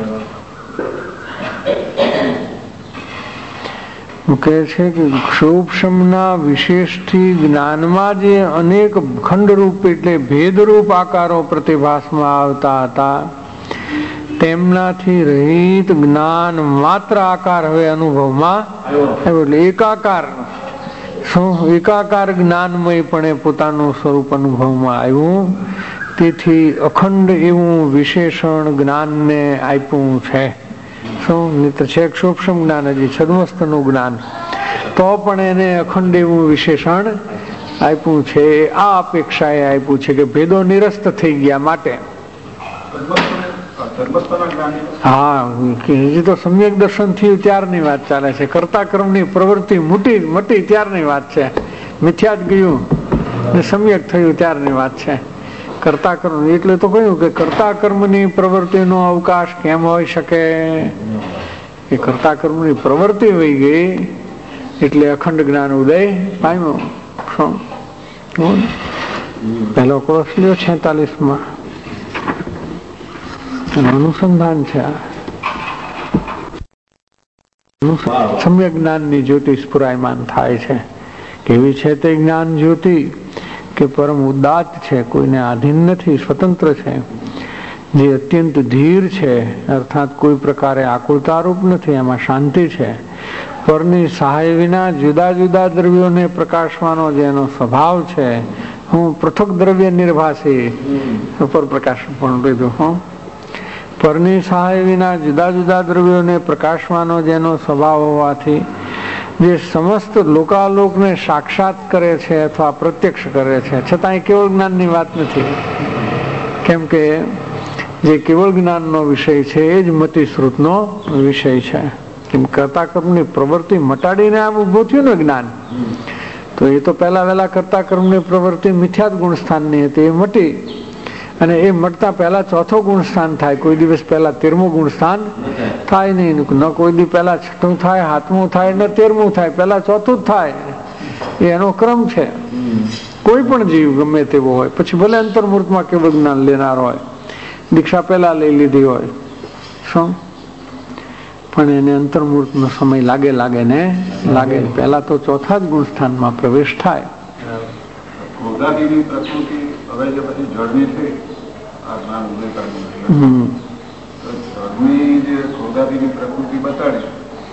કહે છે કે ક્ષોભશમના વિશેષથી જ્ઞાનમાં જે અનેક ખંડરૂપ એટલે ભેદરૂપ આકારો પ્રતિભાસમાં આવતા હતા, તેમનાથી રહિત જ્ઞાન માત્ર આકાર હવે અનુભવમાં આવ્યો. એટલે એકાકાર શું એકાકાર જ્ઞાનમય પણ પોતાનું સ્વરૂપ અનુભવમાં આવ્યું. તેથી અખંડ એવું વિશેષણ જ્ઞાનને આપ્યું છે. શું નિત્ર છે ક્ષોભશમ જ્ઞાન, હજી છદ્મસ્તનું જ્ઞાન, તો પણ એને અખંડ એવું વિશેષણ આપ્યું છે. આ અપેક્ષાએ આપ્યું છે કે ભેદો નિરસ્ત થઈ ગયા માટે. હા, હજી તો સમ્યક દર્શન થયું ત્યારની વાત ચાલે છે. કર્તા કર્મની પ્રવૃત્તિ મૂટી મટી ત્યારની વાત છે. મિથ્યા જ ગયું ને સમ્યક થયું ત્યારની વાત છે. કર્તા કર્મ એટલે તો કહ્યું કે કર્તા કર્મની પ્રવૃત્તિનો અવકાશ કેમ હોઈ શકે? એ કર્તા કર્મની પ્રવૃત્તિ વહી ગઈ એટલે અખંડ જ્ઞાન ઉદય પામ્યો. પહેલો કોર્સ લ્યો છેતાલીસ માં અનુસંધાન છે. સમ્યક જ્ઞાનની જ્યોતિ સ્ફુરાયમાન થાય છે. કેવી છે તે જ્ઞાન જ્યોતિ કે પરમ ઉદાત્ત છે, કોઈને આધીન નથી, સ્વતંત્ર છે, જે અત્યંત ધીર છે, અર્થાત કોઈ પ્રકારે આકુલતારૂપ નથી, એમાં શાંતિ છે. પરની સહાય વિના જુદા જુદા દ્રવ્યોને પ્રકાશવાનો જેનો સ્વભાવ છે, હું પૃથક દ્રવ્ય નિર્ભાસી ઉપર પ્રકાશ પણ લીધું. હું પરની સહાય વિના જુદા જુદા દ્રવ્યોને પ્રકાશવાનો જેનો સ્વભાવ હોવાથી જે સમસ્ત લોકાલોકને સાક્ષાત કરે છે અથવા પ્રત્યક્ષ કરે છે, છતાં કેવળ જ્ઞાનની વાત નથી. કેમ કે જે કેવળ જ્ઞાનનો વિષય છે એ જ મતિ શ્રુતનો વિષય છે. કેમ કર્તા કર્મની પ્રવૃત્તિ મટાડીને આમ ઉભું થયું ને જ્ઞાન, તો એ તો પહેલા વહેલા કર્તા કર્મની પ્રવૃત્તિ મિથ્યાત ગુણસ્થાનની હતી, એ મટી. અને એ મટતા પહેલા ચોથો ગુણસ્થાન થાય. કોઈ દિવસ પહેલા તેરમું ગુણસ્થાન થાય નહીં, ન કોઈ દિવસ પહેલા છઠ્ઠું થાય, સાતમું થાય, ન તેરમું થાય, પહેલા ચોથું જ થાય. એનો ક્રમ છે. કોઈ પણ જીવ ગમે તેવો હોય, પછી ભલે અંતર્મૂર્તમાં કેવળ જ્ઞાન લેનાર હોય, દીક્ષા પહેલા લઈ લીધી હોય, શું પણ એને અંતર્મૂર્તનો સમય લાગે લાગે ને લાગે. પહેલા તો ચોથા જ ગુણસ્થાનમાં પ્રવેશ થાય. હવે જે પછી જળની છે આ જ્ઞાન ઉદય કરવું, જળની જે સોદાદીની પ્રકૃતિ બતાડી,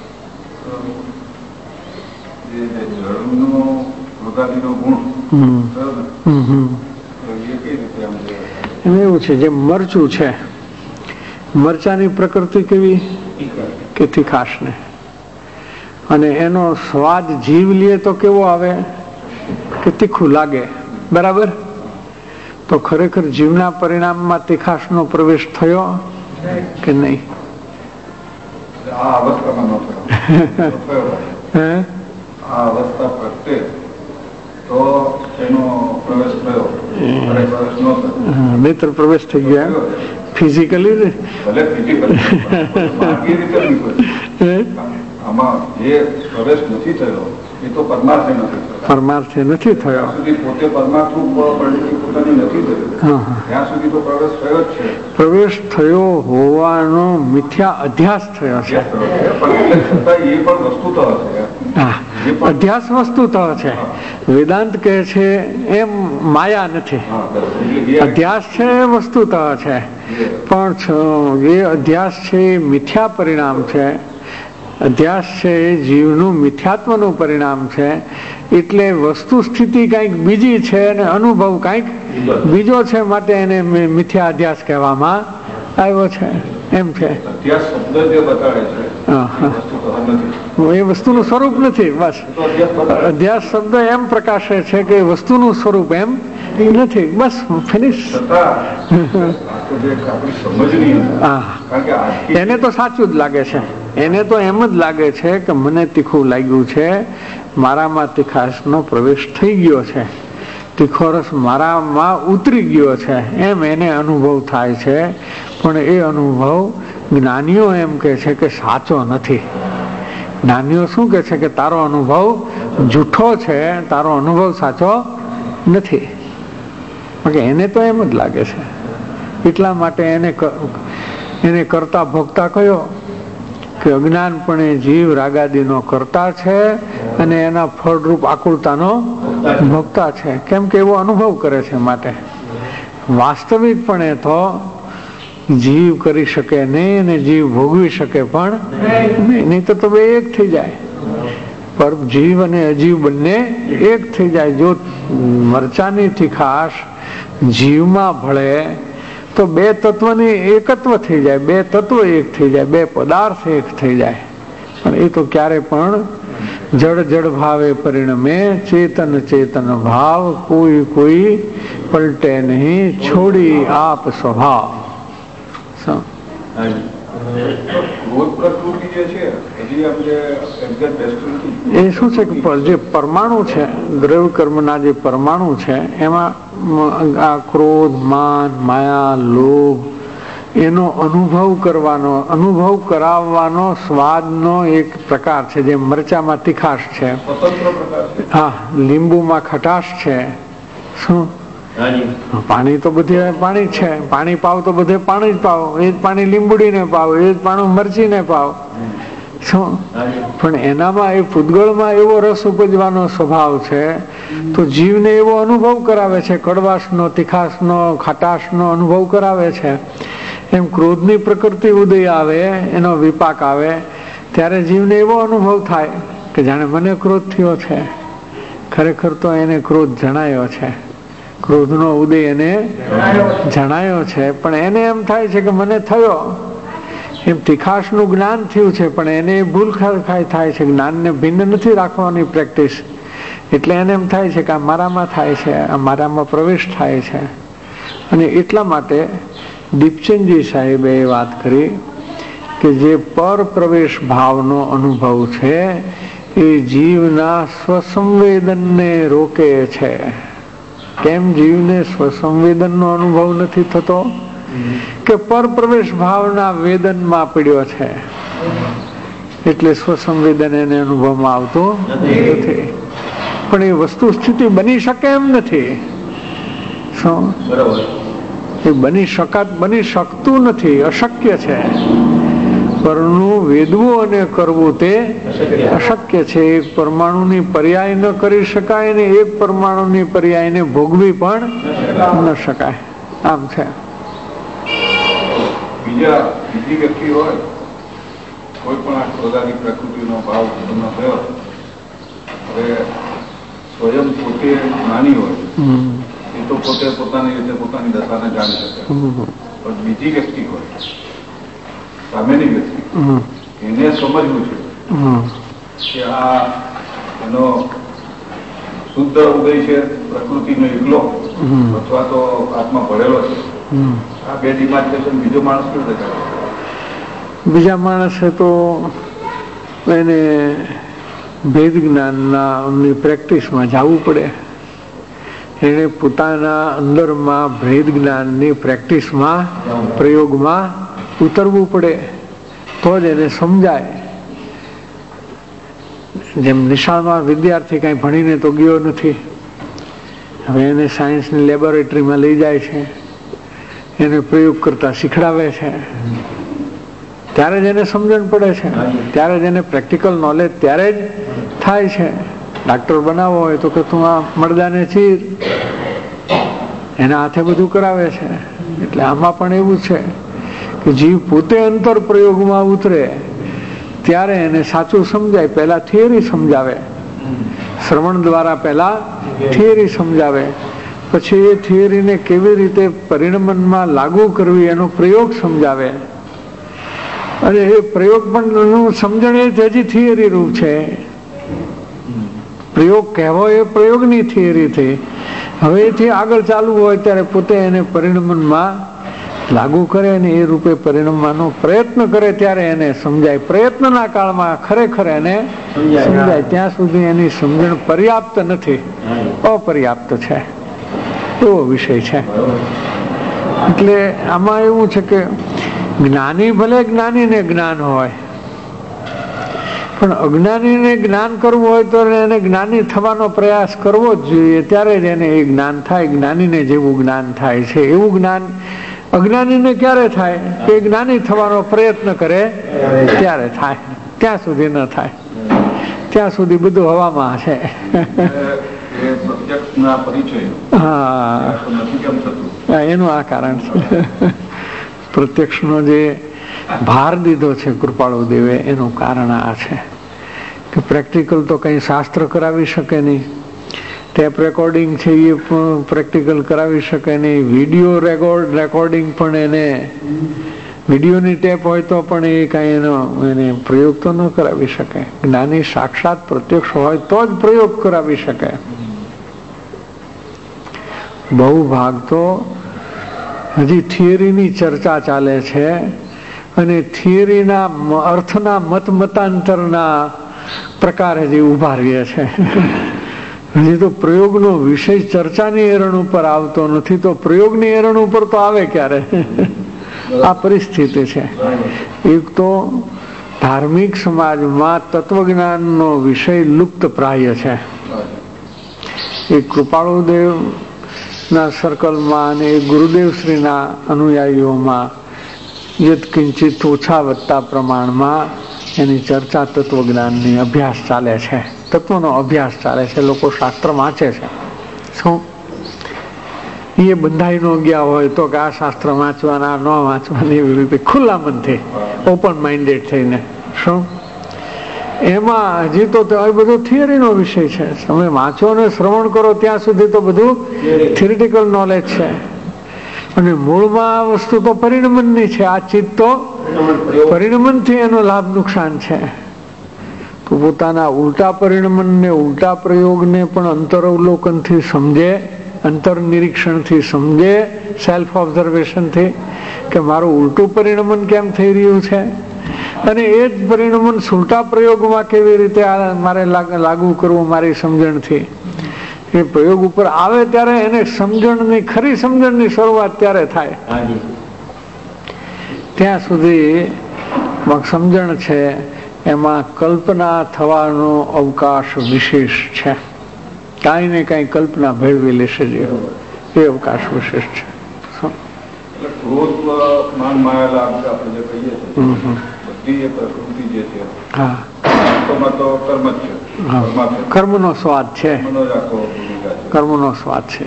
જળનો સોદાદીનો ગુણ એ કઈ રીતે એમ એવું છે. જે મરચું છે, મરચાની પ્રકૃતિ કેવી કે તીખાશ ને, અને એનો સ્વાદ જીવ લે તો કેવો આવે કે તીખું લાગે, બરાબર? તો ખરેખર જીવના પરિણામમાં તીખાશનો પ્રવેશ થયો કે નહીં? આ અવસ્થામાં ન થયો. હે આ અવસ્થા પ્રત્યે તો એનો પ્રવેશ થયો, પ્રવેશ ન થયો. નેત્ર પ્રવેશ થઈ ગયા ફિઝિકલી. ભલે ફિઝિકલી આમાં જે પ્રવેશ નથી થયો એ તો પરમાર્થે નથી થયો. પરમાર્થે નથી થયો. પોતે પરમાર્થ પોતાની નથી થયો ત્યાં સુધી તો પ્રવેશ થયો જ છે. પ્રવેશ થયો હોવાનો મિથ્યા અધ્યાસ થયો છે. એ પણ વસ્તુતઃ છે. હા, અધ્યાસ વસ્તુતઃ છે. વેદાંત કહે છે એમ માયા નથી. અધ્યાસ છે એ વસ્તુતઃ છે, પણ એ અધ્યાસ છે એ મિથ્યા પરિણામ છે. અધ્યાસ છે એ જીવનું મિથ્યાત્વનું પરિણામ છે. એટલે વસ્તુ સ્થિતિ કંઈક બીજી છે અને અનુભવ કંઈક બીજો છે, માટે એને મિથ્યા અધ્યાસ કહેવામાં આવ્યો છે. એમ છે. એ વસ્તુનું સ્વરૂપ નથી. બસ અધ્યાસ શબ્દ એમ પ્રકાશે છે કે વસ્તુનું સ્વરૂપ એમ નથી. બસ ફિનિશ. એને તો સાચું જ લાગે છે. એને તો એમ જ લાગે છે કે મને તીખું લાગ્યું છે, મારામાં તીખાશનો પ્રવેશ થઈ ગયો છે, તીખો રસ મારામાં ઉતરી ગયો છે, એમ એને અનુભવ થાય છે. પણ એ અનુભવ જ્ઞાનીઓ એમ કહે છે કે સાચો નથી. જ્ઞાનીઓ શું કે છે કે તારો અનુભવ જૂઠો છે, તારો અનુભવ સાચો નથી. એને તો એમ જ લાગે છે. એટલા માટે એને એને કરતા ભોગતા કયો કે અજ્ઞાનપણે જીવ રાગાદીનો કરતા છે અને એના ફળરૂપ આકુળતાનો ભોગતા છે. કેમ કે એવો અનુભવ કરે છે. માટે વાસ્તવિકપણે તો જીવ કરી શકે નહીં અને જીવ ભોગવી શકે પણ નહીં. નહીં તો બે એક થઈ જાય. પર જીવ અને અજીવ બંને એક થઈ જાય. જો મરચાની તીખાશ જીવમાં ભળે તો બે તત્વની એકત્વ થઈ જાય, બે તત્વ એક થઈ જાય, બે પદાર્થ એક થઈ જાય. પણ એ તો ક્યારે પણ જડ જડ ભાવે પરિણમે, ચેતન ચેતન ભાવ કોઈ કોઈ પલટે નહીં, છોડી આપ સ્વભાવ. એ શું છે કે જે પરમાણુ છે, દ્રવ્ય કર્મના જે પરમાણુ છે એમાં આ ક્રોધ, માન, માયા, લોભ એનો અનુભવ કરવાનો, અનુભવ કરાવવાનો સ્વાદનો એક પ્રકાર છે. જે મરચામાં તીખાશ છે, હા, લીંબુમાં ખટાશ છે. શું પાણી તો બધે પાણી છે. પાણી પાવ તો બધે પાણી જ પાવ. એ જ પાણી લીંબુડીને પાવ, એ જ પાણી મરચીને પાવ. શું પણ એનામાં એ પૂતગળમાં એવો રસ ઉપજવાનો સ્વભાવ છે તો જીવને એવો અનુભવ કરાવે છે. કડવાશનો, તીખાશનો, ખાટાશનો અનુભવ કરાવે છે. એમ ક્રોધની પ્રકૃતિ ઉદય આવે, એનો વિપાક આવે ત્યારે જીવને એવો અનુભવ થાય કે જાણે મને ક્રોધ થયો છે. ખરેખર તો એને ક્રોધ જણાયો છે, ક્રોધનો ઉદય એને જણાયો છે. પણ એને એમ થાય છે કે મને થયો. એમ તીખાશનું જ્ઞાન થયું છે પણ એને ભૂલ ખાય થાય છે. જ્ઞાનને ભિન્ન નથી રાખવાની પ્રેક્ટિસ. એટલે એને એમ થાય છે કે આ મારામાં થાય છે, આ મારામાં પ્રવેશ થાય છે. અને એટલા માટે દીપચંદજી સાહેબે એ વાત કરી કે જે પર પ્રવેશ ભાવનો અનુભવ છે એ જીવના સ્વસંવેદનને રોકે છે. કેમ જીવને સ્વસંવેદનનો અનુભવ નથી થતો? કે પર પ્રવેશ ભાવના વેદનમાં પડ્યો છે એટલે સ્વસંવેદન એને અનુભવમાં આવતું નથી. પણ એ વસ્તુ સ્થિતિ બની શકે એમ નથી. શું એ બની શકાત બની શકતું નથી, અશક્ય છે. પરનું વેદવું અને કરવું તે અશક્ય છે. એક પરમાણુની પર્યાય ન કરી શકાય ને એક પરમાણુની પર્યાયને ભોગવી પણ ન શકાય. આમ છે. બીજા બીજી વ્યક્તિ હોય, કોઈ પણ આ ક્રોધાની પ્રકૃતિનો ભાવ ઉત્પન્ન થયો, હવે સ્વયં પોતે જ્ઞાની હોય એ તો પોતે પોતાની રીતે પોતાની દશાને જાણી શકે. પણ બીજી વ્યક્તિ હોય, સામેની વ્યક્તિ, એને સમજવું છે કે આ એનો શુદ્ધ ઉદય છે પ્રકૃતિનો એકલો અથવા તો આત્મા ભરેલો છે. આ બે ડિમાર્કેશન બીજો માણસ કેવી રીતે કરે? બીજા માણસે તો એને ભેદ જ્ઞાનની પ્રેક્ટિસમાં જવું પડે. એને પોતાના અંદરમાં ભેદ જ્ઞાનની પ્રેક્ટિસમાં, પ્રયોગમાં ઉતરવું પડે તો જ એને સમજાય. જેમ નિશાળમાં વિદ્યાર્થી કઈ ભણીને તો ગયો નથી, હવે એને સાયન્સની લેબોરેટરીમાં લઈ જાય છે, એને પ્રયોગ કરતા શીખડાવે છે, ત્યારે જ એને સમજણ પડે છે. ત્યારે જ એને પ્રેક્ટિકલ નોલેજ ત્યારે જ થાય છે. ડાક્ટર બનાવવો હોય તો કે તું આ મરદાને ચીર, એના હાથે બધું કરાવે છે. એટલે આમાં પણ એવું છે કે જીવ પોતે અંતર પ્રયોગમાં ઉતરે ત્યારે એને સાચું સમજાય. પહેલા થિયરી સમજાવે, શ્રવણ દ્વારા પહેલા થિયરી સમજાવે, પછી એ થિયરીને કેવી રીતે પરિણમનમાં લાગુ કરવી એનો પ્રયોગ સમજાવે. અને એ પ્રયોગ પણ સમજણ એ હજી થિયરી રૂપ છે. પ્રયોગ કહેવો એ પ્રયોગની થિયરી થઈ. હવે એથી આગળ ચાલવું હોય ત્યારે પોતે એને પરિણમનમાં લાગુ કરે અને એ રૂપે પરિણમવાનો પ્રયત્ન કરે ત્યારે એને સમજાય. પ્રયત્નના કાળમાં ખરેખર એને સમજાય. ત્યાં સુધી એની સમજણ પર્યાપ્ત નથી, અપર્યાપ્ત છે, એવો વિષય છે. એટલે આમાં એવું છે કે જ્ઞાની ભલે જ્ઞાનીને જ્ઞાન હોય પણ અજ્ઞાનીને જ્ઞાન કરવું હોય તો એને જ્ઞાની થવાનો પ્રયાસ કરવો જ જોઈએ, ત્યારે જ એને એ જ્ઞાન થાય. જ્ઞાનીને જેવું જ્ઞાન થાય છે એવું જ્ઞાન અજ્ઞાનીને ક્યારે થાય? કે જ્ઞાની થવાનો પ્રયત્ન કરે ત્યારે થાય, ત્યાં સુધી ન થાય. ત્યાં સુધી બધું હવામાં છે. હા, એનું આ કારણ છે. પ્રત્યક્ષનો જે ભાર દીધો છે કૃપાળુ દેવે એનું કારણ આ છે કે પ્રેક્ટિકલ તો કઈ શાસ્ત્ર કરાવી શકે નહીં, ટેપ રેકોર્ડિંગ છે એ પણ પ્રેક્ટિકલ કરાવી શકે નહીં, વિડીયો રેકોર્ડ રેકોર્ડિંગ પણ એને વિડીયોની ટેપ હોય તો પણ એ કાંઈ એનો એને પ્રયોગ તો ન કરાવી શકે. જ્ઞાની સાક્ષાત પ્રત્યક્ષ હોય તો જ પ્રયોગ કરાવી શકે. બહુ ભાગ તો હજી થિયરીની ચર્ચા ચાલે છે અને થિયરીના અર્થના મત મતાંતરના પ્રકાર હજી ઉભા રહે છે. હજી તો પ્રયોગનો વિષય ચર્ચાની એરણ ઉપર આવતો નથી, તો પ્રયોગની એરણ ઉપર તો આવે ક્યારે? આ પરિસ્થિતિ છે. એક તો ધાર્મિક સમાજમાં તત્વજ્ઞાનનો વિષય લુપ્ત પ્રાય છે. એ કૃપાળુદેવ ના સર્કલમાં અને ગુરુદેવ શ્રીના અનુયાયીઓમાં યત્કિંચિત ઓછા વધતા પ્રમાણમાં એની ચર્ચા તત્વજ્ઞાનની અભ્યાસ ચાલે છે, તત્વનો અભ્યાસ ચાલે છે. લોકો શાસ્ત્ર વાંચે છે. શું એ બંધાઈ ન ગયા હોય તો કે આ શાસ્ત્ર વાંચવાના ન વાંચવાની એવી રીતે ખુલ્લા મનથી ઓપન માઇન્ડેડ થઈને. શું એમાં હજી તો બધો થિયરીનો વિષય છે. તમે વાંચો અને શ્રવણ કરો ત્યાં સુધી તો બધું થિયરિટિકલ નોલેજ છે અને મૂળમાં આ વસ્તુ તો પરિણમનની છે. આ ચિત્ત તો પરિણમનથી એનો લાભ નુકસાન છે. તો પોતાના ઉલટા પરિણમનને ઉલટા પ્રયોગને પણ અંતરવલોકનથી સમજે, અંતર નિરીક્ષણથી સમજે, સેલ્ફ ઓબ્ઝર્વેશનથી કે મારું ઉલટું પરિણમન કેમ થઈ રહ્યું છે અને એ જ પરિણમન સુલટા પ્રયોગમાં કેવી રીતે મારે લાગુ કરવું મારી સમજણથી. એ પ્રયોગ ઉપર આવે ત્યારે એને સમજણની ખરી સમજણની શરૂઆત ત્યારે થાય. ત્યાં સુધી સમજણ છે એમાં કલ્પના થવાનો અવકાશ વિશેષ છે. કાંઈ ને કાંઈ કલ્પના ભેળવી લેશે જે એ અવકાશ વિશેષ છે. કર્મનો સ્વાદ છે, કર્મનો સ્વાદ છે.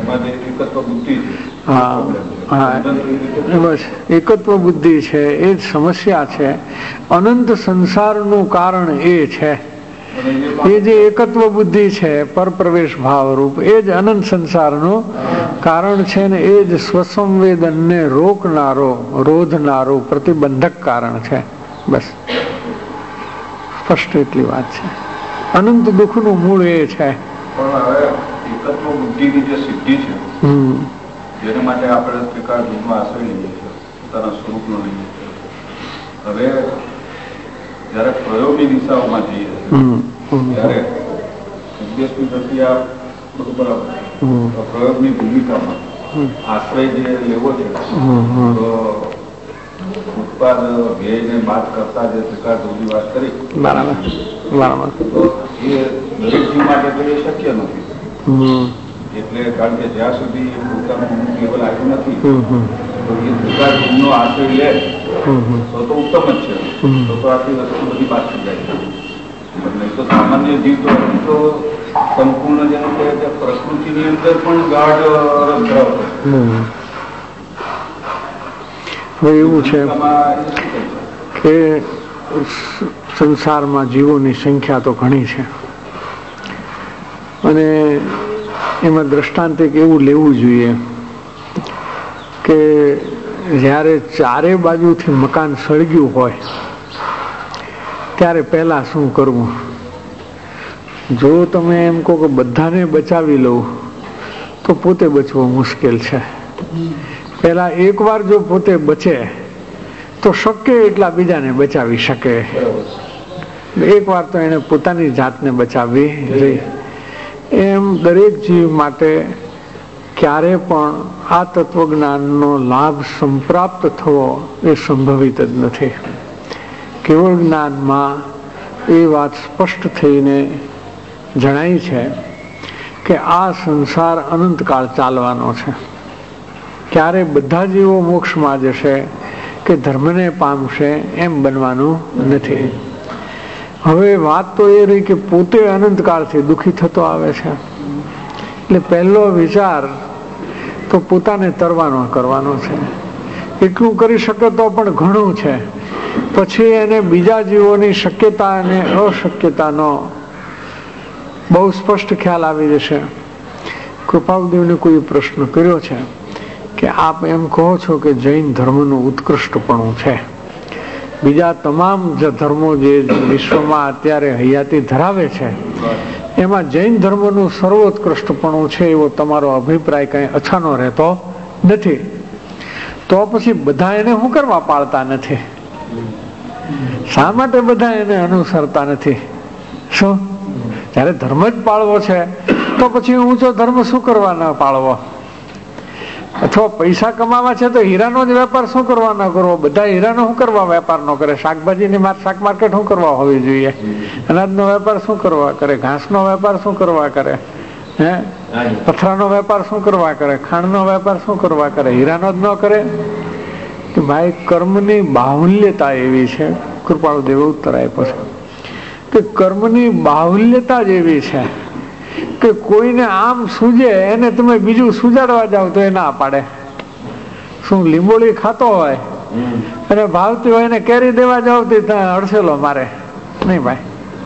હા હા, બસ એકત્વ બુદ્ધિ છે એ જ સમસ્યા છે. અનંત સંસારનું કારણ એ છે. એ જે એકત્વ બુદ્ધિ છે પરપ્રવેશ ભાવ રૂપ, એ જ અનંત સંસારનું કારણ છે ને એ જ સ્વસંવેદનને રોકનારો, રોધનારો પ્રતિબંધક કારણ છે. બસ સ્પષ્ટ એટલી વાત છે. અનંત દુઃખનું મૂળ એ છે. પણ હવે એકત્વ બુદ્ધિની જે સિદ્ધિ છે જેને માટે આપણે ત્રિકાળ યુગમાં આશ્રય લઈએ છીએ, પોતાના સ્વરૂપનો લઈએ છીએ. હવે જયારે પ્રયોગની દિશાઓમાં જઈએ ત્યારે ઉપદેશની પ્રક્રિયા બધું બરાબર, પ્રયોગની ભૂમિકામાં આશ્રય જે લેવો છે તો ઉત્પાદ ધ્યેયને બાદ કરતા જે ત્રિકાળ ધ્રુવની વાત કરી બરાબર બરાબર, તો એ દરેક જીવ માટે તો એ શક્ય નથી. એટલે કારણ કે જ્યાં સુધી પોતાનું લેવલ આવ્યું નથી તો એ ત્રિકાળ ધ્રુવનો આશ્રય લે તો તો ઉત્તમ જ છે. તો તો આટલી વસ્તુ બધી પાછી જાય છે. નહીં તો સામાન્ય જીવ તો સંપૂર્ણ જેને કહે છે પ્રકૃતિની અંદર પણ ગાઢ રસ ધરાવતો. એવું છે કે સંસારમાં જીવોની સંખ્યા તો ઘણી છે અને એમાં દ્રષ્ટાંત એક એવું લેવું જોઈએ કે જ્યારે ચારે બાજુથી મકાન સળગ્યું હોય ત્યારે પહેલા શું કરવું? જો તમે એમ કહો કે બધાને બચાવી લઉં તો પોતે બચવું મુશ્કેલ છે. પહેલા એકવાર જો પોતે બચે તો શક્ય એટલા બીજાને બચાવી શકે. એક વાર તો એને પોતાની જાતને બચાવવી રહી. એમ દરેક જીવ માટે ક્યારે પણ આ તત્વજ્ઞાનનો લાભ સંપ્રાપ્ત થવો એ સંભવિત જ નથી. કેવળ જ્ઞાનમાં એ વાત સ્પષ્ટ થઈને જણાય છે કે આ સંસાર અનંતકાળ ચાલવાનો છે. ક્યારે બધા જીવો મોક્ષમાં જશે કે ધર્મને પામશે એમ બનવાનું નથી. હવે વાત તો એ રહી કે પોતે અનંતકાળથી દુઃખી થતો આવે છે, એટલે પહેલો વિચાર તો પોતાને તરવાનો કરવાનો છે. એટલું કરી શકે તો પણ ઘણું છે. પછી એને બીજા જીવોની શક્યતા અને અશક્યતાનો બહુ સ્પષ્ટ ખ્યાલ આવી જશે. કૃપાલદેવને કોઈ પ્રશ્ન કર્યો છે કે આપ એમ કહો છો કે જૈન ધર્મનું ઉત્કૃષ્ટપણું છે, બીજા તમામ જે ધર્મો જે વિશ્વમાં અત્યારે હયાતી ધરાવે છે એમાં જૈન ધર્મનું સર્વોત્કૃષ્ટપણું છે એવો તમારો અભિપ્રાય કઈ અછાનો રહેતો નથી. તો પછી બધા એને શું કરવા પાળતા નથી? શા માટે બધા એને અનુસરતા નથી? શું જયારે ધર્મ જ પાળવો છે તો પછી ઊંચો ધર્મ શું કરવા ન પાળવો? અથવા પૈસા કમાવા છે તો હીરાનો જ વેપાર શું કરવા ન કરવો? બધા હીરાનો શું કરવા વેપાર ન કરે? શાકભાજીની શાક માર્કેટ શું કરવા હોવી જોઈએ? અનાજનો વેપાર શું કરવા કરે? ઘાસનો વેપાર શું કરવા કરે? હે પથરાનો વેપાર શું કરવા કરે? ખાંડનો વેપાર શું કરવા કરે? હીરાનો જ ન કરે? કે ભાઈ કર્મની બાહુલ્યતા એવી છે. કૃપાળુદેવ ઉત્તર આપ્યો છે કે કર્મની બાહુલ્યતા જ એવી છે કે કોઈને આમ સૂજે એને તમે બીજું સુજાડવા જાવ તો એ ના પાડે. શું લીંબોળી ખાતો હોય અને ભાવતી હોય એને કેરી દેવા જાવ તો અડસેલો મારે નહીં. ભાઈ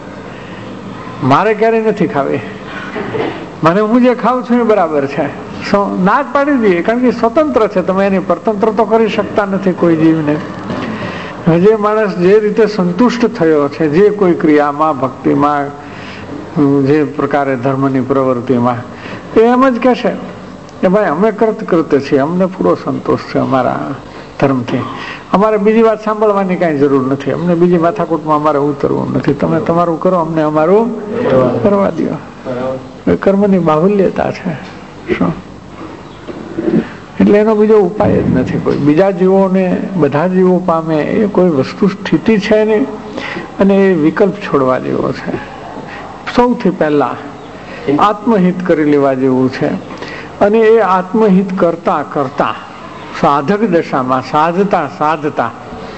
મારે કેરી નથી ખાવી, મને હું જે ખાઉં છું એ બરાબર છે. શું ના જ પાડી દઈએ, કારણ કે સ્વતંત્ર છે. તમે એની પરતંત્ર તો કરી શકતા નથી કોઈ જીવને. જે માણસ જે રીતે સંતુષ્ટ થયો છે જે કોઈ ક્રિયામાં, ભક્તિમાં, જે પ્રકારે ધર્મની પ્રવૃત્તિમાં, એ એમ જ કહેશે કે ભાઈ અમે કૃત કૃત્ય છીએ, અમને પૂરો સંતોષ છે અમારા ધર્મથી, અમારે બીજી વાત સાંભળવાની કાંઈ જરૂર નથી, અમને બીજી માથાકૂટમાં અમારે ઉતરવું નથી, તમે તમારું કરો, અમને અમારું કરવા દો. કર્મની બાહુલ્યતા છે. શું એટલે એનો બીજો ઉપાય જ નથી કોઈ. બીજા જીવોને બધા જીવો પામે એ કોઈ વસ્તુ સ્થિતિ છે નહીં, અને એ વિકલ્પ છોડવા જેવો છે. સૌથી પહેલા આત્મહિત કરી લેવા જેવું છે. અને એ આત્મહિત કરતા કરતા સાધક દશામાં સાધતા સાધતા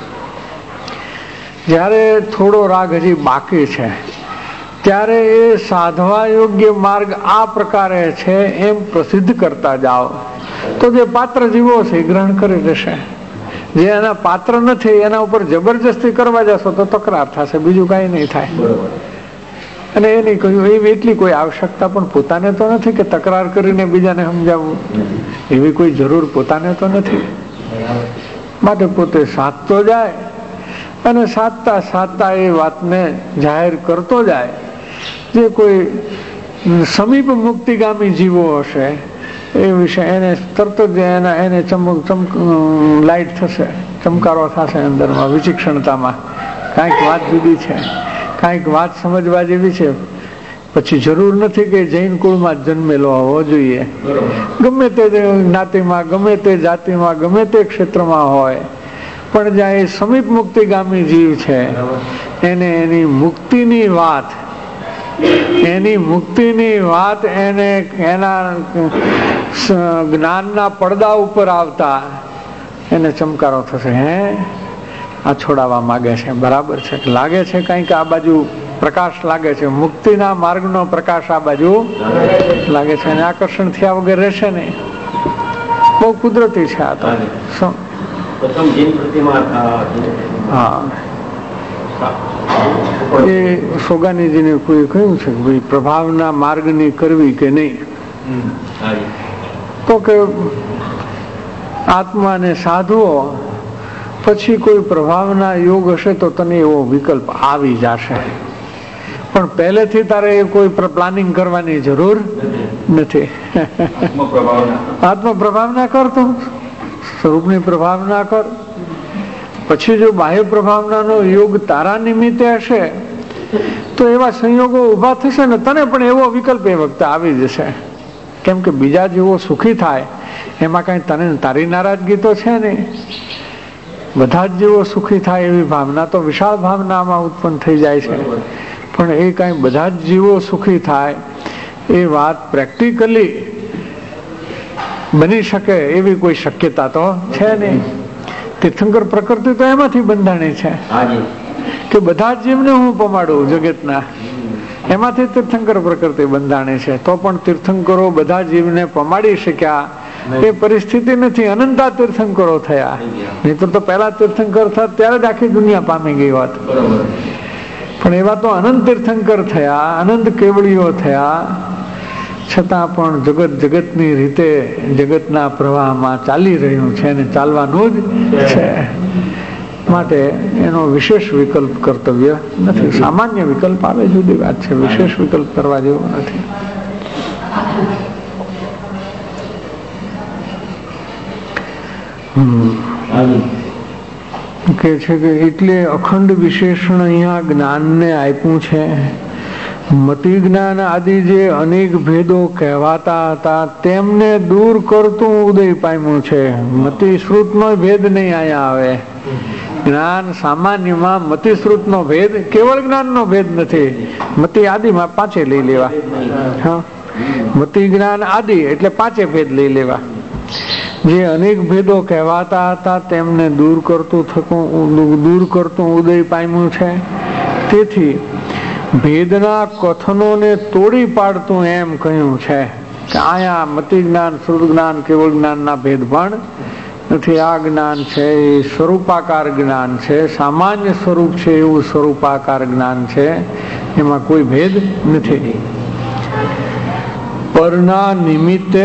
જ્યારે થોડો રાગ હજી બાકી છે ત્યારે એ સાધવા યોગ્ય માર્ગ આ પ્રકારે છે એમ પ્રસિદ્ધ કરતા જાઓ તો જે પાત્ર જીવો છે એ ગ્રહણ કરી લેશે. જે એના પાત્ર નથી એના ઉપર જબરજસ્તી કરવા જશો તો તકરાર થશે, બીજું કાંઈ નહીં થાય. અને એ નહીં કહ્યું એવી એટલી કોઈ આવશ્યકતા પણ પોતાને તો નથી કે તકરાર કરીને બીજાને સમજાવવું, એવી કોઈ જરૂર પોતાને તો નથી. માટે પોતે સાધતો જાય અને સાધતા સાધતા એ વાતને જાહેર કરતો જાય. જે કોઈ સમીપ મુક્તિગામી જીવો હશે એ વિશે એને તરત જ એના એને ચમક ચમક લાઈટ થશે, ચમકારો થશે અંદરમાં, વિચિક્ષણતામાં કાંઈક વાત જુદી છે, કાંઈક વાત સમજવા જેવી છે. પછી જરૂર નથી કે જૈન કુળમાં જ જન્મેલો હોવો જોઈએ. ગમે તે જ્ઞાતિમાં, ગમે તે જાતિમાં, ગમે તે ક્ષેત્રમાં હોય, પણ જ્યાં એ સમીપ મુક્તિગામી જીવ છે એને એની મુક્તિની વાત એની મુક્તિની વાત એને એના જ્ઞાનના પડદા ઉપર આવતા એને ચમકારો થશે. હે આ છોડાવવા માગે છે, બરાબર છે, લાગે છે કંઈક આ બાજુ પ્રકાશ લાગે છે, મુક્તિના માર્ગનો પ્રકાશ આ બાજુ લાગે છે, અને આકર્ષણ થયા વગર રહેશે નહીં. બહુ કુદરતી છે આ તો. શું હા એ સોગાનીજીને કોઈ કહ્યું છે કે ભાઈ પ્રભાવના માર્ગની કરવી કે નહીં, તો કે આત્માને સાધવો પછી કોઈ પ્રભાવના યોગ હશે તો તને એવો વિકલ્પ આવી જશે, પણ પહેલેથી તારે કોઈ પ્લાનિંગ કરવાની જરૂર નથી. આત્મ પ્રભાવના કર, તો સ્વરૂપની પ્રભાવના કર. પછી જો બાહ્ય પ્રભાવનાનો યોગ તારા નિમિત્તે હશે તો એવા સંયોગો ઉભા થશે ને તને પણ એવો વિકલ્પ એ વખતે આવી જશે. કેમ કે બીજા જેવો સુખી થાય એમાં કઈ તને તારી નારાજગી તો છે નહીં. બધા જ જીવો સુખી થાય એવી ભાવના તો વિશાળ ભાવનામાં ઉત્પન્ન થઈ જાય છે, પણ એ કઈ બધા જ જીવો સુખી થાય એ વાત પ્રેક્ટિકલી બની શકે એવી કોઈ શક્યતા તો છે નહીં. તીર્થંકર પ્રકૃતિ તો એમાંથી બંધાણી છે કે બધા જ જીવને હું પમાડું જગતના, એમાંથી તીર્થંકર પ્રકૃતિ બંધાણી છે. તો પણ તીર્થંકરો બધા જીવને પમાડી શક્યા એ પરિસ્થિતિ નથી. અનંતા તીર્થંકરો થયા, નહીં તો પહેલા તીર્થંકર થયા ત્યારે જ આખી દુનિયા પામી ગઈ હોત. પણ એવા તો અનંત તીર્થંકર થયા, અનંત કેવળીઓ થયા, છતાં પણ જગત જગતની રીતે જગતના પ્રવાહમાં ચાલી રહ્યું છે અને ચાલવાનું જ છે. માટે એનો વિશેષ વિકલ્પ કર્તવ્ય નથી. સામાન્ય વિકલ્પ આવે જુદી વાત છે, વિશેષ વિકલ્પ કરવા જેવો નથી. કે છે કે એટલે અખંડ વિશેષણ અહીંયા જ્ઞાનને આપ્યું છે. મતિ જ્ઞાન આદિ જે અનેક ભેદો કહેવાતા હતા તેમને દૂર કરતું ઉદય પામ્યું છે. મતિ શ્રુત નો ભેદ નહીં અહીંયા આવે. જ્ઞાન સામાન્યમાં મતિ શ્રુત નો ભેદ કેવળ જ્ઞાન નો ભેદ નથી. મતિ આદિમાં પાંચે લઈ લેવા. હા, મતિ જ્ઞાન આદિ એટલે પાંચે ભેદ લઈ લેવા. જે અનેક ભેદો કહેવાતા હતા તેમને દૂર કરતું થતું દૂર કરતું ઉદય પામ્યું છે. તેથી ભેદના કથનોને તોડી પાડતું એમ કહ્યું છે કે આયા મતિ જ્ઞાન શ્રુત જ્ઞાન કેવળ જ્ઞાનના ભેદ પણ નથી. આ જ્ઞાન છે એ સ્વરૂપાકાર જ્ઞાન છે, સામાન્ય સ્વરૂપ છે એવું સ્વરૂપાકાર જ્ઞાન છે, એમાં કોઈ ભેદ નથી. પરના નિમિત્તે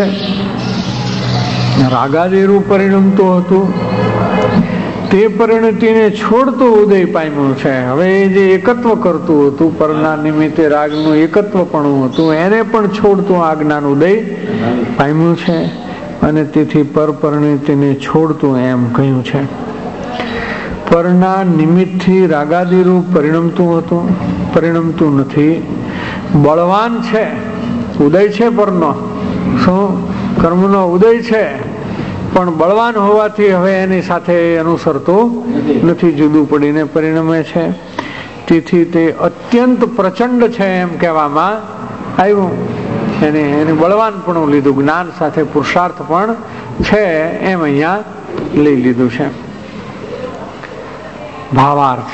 રાગાદિરૂપ પરિણમતું હતું તે પરિણતિને છોડતું ઉદય પામ્યું છે. હવે એ જે એકત્વ કરતું હતું, પરના નિમિત્તે રાગનું એકત્વ પણ હતું, એને પણ છોડતું આ જ્ઞાન ઉદય પામ્યું છે. અને તેથી પર પરિણતિને છોડતું એમ કહ્યું છે. પરના નિમિત્તથી રાગાદિરૂપ પરિણમતું હતું, પરિણમતું નથી. બળવાન છે, ઉદય છે પરનો, શું કર્મનો ઉદય છે, પણ બળવાન હોવાથી હવે એની સાથે અનુસરતું નથી, જુદું પડીને પરિણમે છે. તેથી તે અત્યંત પ્રચંડ છે એમ કહેવામાં આવ્યું. એને એને બળવાન પણ લીધું, જ્ઞાન સાથે પુરુષાર્થ પણ છે એમ અહીંયા લઈ લીધું છે. ભાવાર્થ: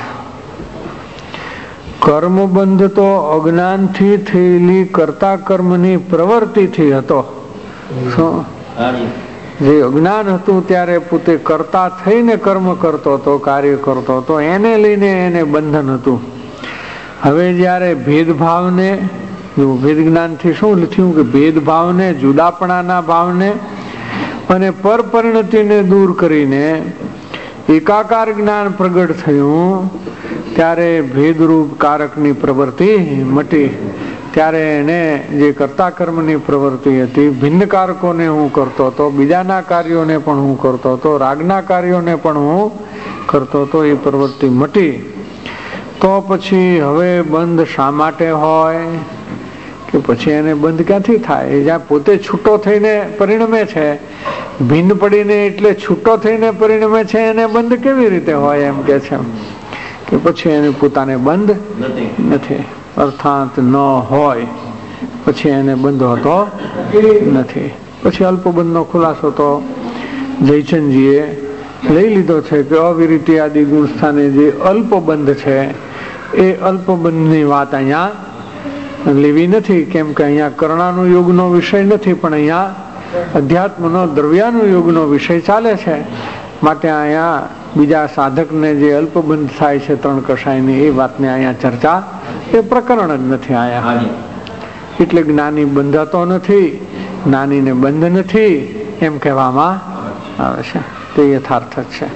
કર્મબંધ તો અજ્ઞાનથી થયેલી કર્તા કર્મની પ્રવૃત્તિથી હતો. શું? જે અજ્ઞાન હતું ત્યારે પોતે કરતા થઈને કર્મ કરતો હતો, કાર્ય કરતો હતો, એને લઈને એને બંધન હતું. હવે જયારે ભેદભાવને, ભેદ જ્ઞાનથી શું થયું કે ભેદભાવને, જુદાપણાના ભાવને અને પરપરિણતિને દૂર કરીને એકાકાર જ્ઞાન પ્રગટ થયું, ત્યારે ભેદરૂપ કારકની પ્રવૃત્તિ મટી. ત્યારે એને જે કર્તા કર્મની પ્રવૃત્તિ હતી, ભિન્ન કારકોને હું કરતો હતો, બીજાના કાર્યોને પણ હું કરતો હતો, રાગના કાર્યોને પણ હું કરતો હતો, એ પ્રવૃત્તિ મટી. તો પછી હવે બંધ શા માટે હોય? કે પછી એને બંધ ક્યાંથી થાય? જ્યાં પોતે છૂટો થઈને પરિણમે છે, ભિન્ન પડીને એટલે છૂટો થઈને પરિણમે છે, એને બંધ કેવી રીતે હોય? એમ કે છે કે પછી એને પોતાને બંધ નથી, અર્થાત ન હોય, પછી એને બંધ હોતો નથી. પછી અલ્પબંધનો ખુલાસો તો જયચંદજીએ લઈ લીધો છે કે અવિરતિ આદિ ગુણ સ્થાને જે અલ્પબંધ છે એ અલ્પબંધની વાત અહીંયા લેવી નથી, કેમ કે અહીંયા કરણાનું યોગનો વિષય નથી, પણ અહીંયા અધ્યાત્મનો દ્રવ્યાનું યોગનો વિષય ચાલે છે. માટે અહીંયા બીજા સાધકને જે અલ્પબંધ થાય છે ત્રણ કષાયની, એ વાતને અહીંયા ચર્ચા, એ પ્રકરણ જ નથી અહીંયા. એટલે જ્ઞાની બંધાતો નથી, જ્ઞાનીને બંધ નથી એમ કહેવામાં આવે છે. તે યથાર્થ જ છે.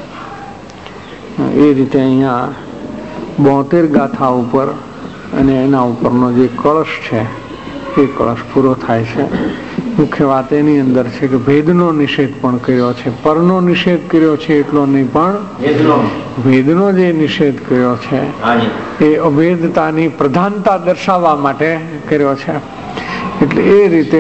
એ રીતે અહીંયા બોતેર ગાથા ઉપર અને એના ઉપરનો જે કળશ છે એ કળશ પૂરો થાય છે. મુખ્ય વાત એની અંદર છે કે ભેદનો નિષેધ પણ કર્યો છે. પરનો નિષેધ કર્યો છે એટલો નહીં, પણ ભેદનો જે નિષેધ કર્યો છે એ અભેદતાની પ્રધાનતા દર્શાવવા માટે કર્યો છે. એટલે એ રીતે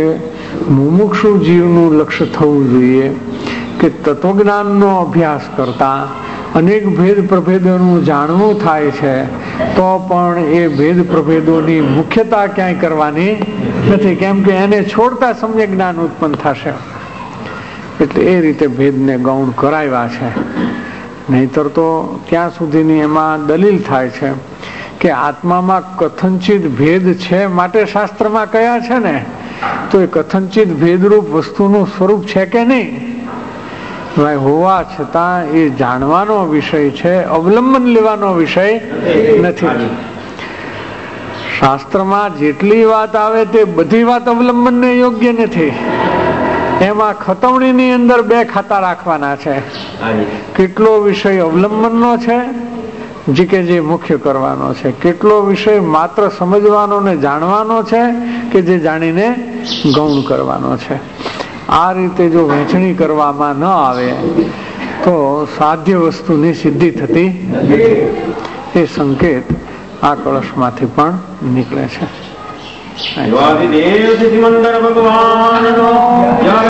મુમુક્ષુ જીવનું લક્ષ્ય થવું જોઈએ કે તત્વજ્ઞાનનો અભ્યાસ કરતા અનેક ભેદ પ્રભેદોનું જાણવું થાય છે તો પણ એ ભેદ પ્રભેદોની મુખ્યતા ક્યાંય કરવાની નથી, કેમ કે એને છોડતા સમ્યક જ્ઞાન ઉત્પન્ન થશે. એટલે એ રીતે ભેદને ગૌણ કરાવ્યા છે. નહીતર તો ત્યાં સુધીની એમાં દલીલ થાય છે કે આત્મામાં કથનચિત ભેદ છે માટે શાસ્ત્રમાં કયા છે ને, તો એ કથનચિત ભેદરૂપ વસ્તુનું સ્વરૂપ છે કે નહીં, હોવા છતાં એ જાણવાનો વિષય છે, અવલંબન લેવાનો વિષય નથી. શાસ્ત્રમાં જેટલી વાત આવે તે બધી વાત અવલંબનને યોગ્ય નથી. એમાં ખતવણીની અંદર બે ખાતા રાખવાના છે. કેટલો વિષય અવલંબનનો છે જે કે જે મુખ્ય કરવાનો છે, કેટલો વિષય માત્ર સમજવાનો ને જાણવાનો છે કે જે જાણીને ગૌણ કરવાનો છે. આ રીતે જો વહેંચણી કરવામાં ન આવે તો સાધ્ય વસ્તુની સિદ્ધિ થતી નથી. એ સંકેત આ કળશમાંથી પણ નીકળે છે. ભગવાન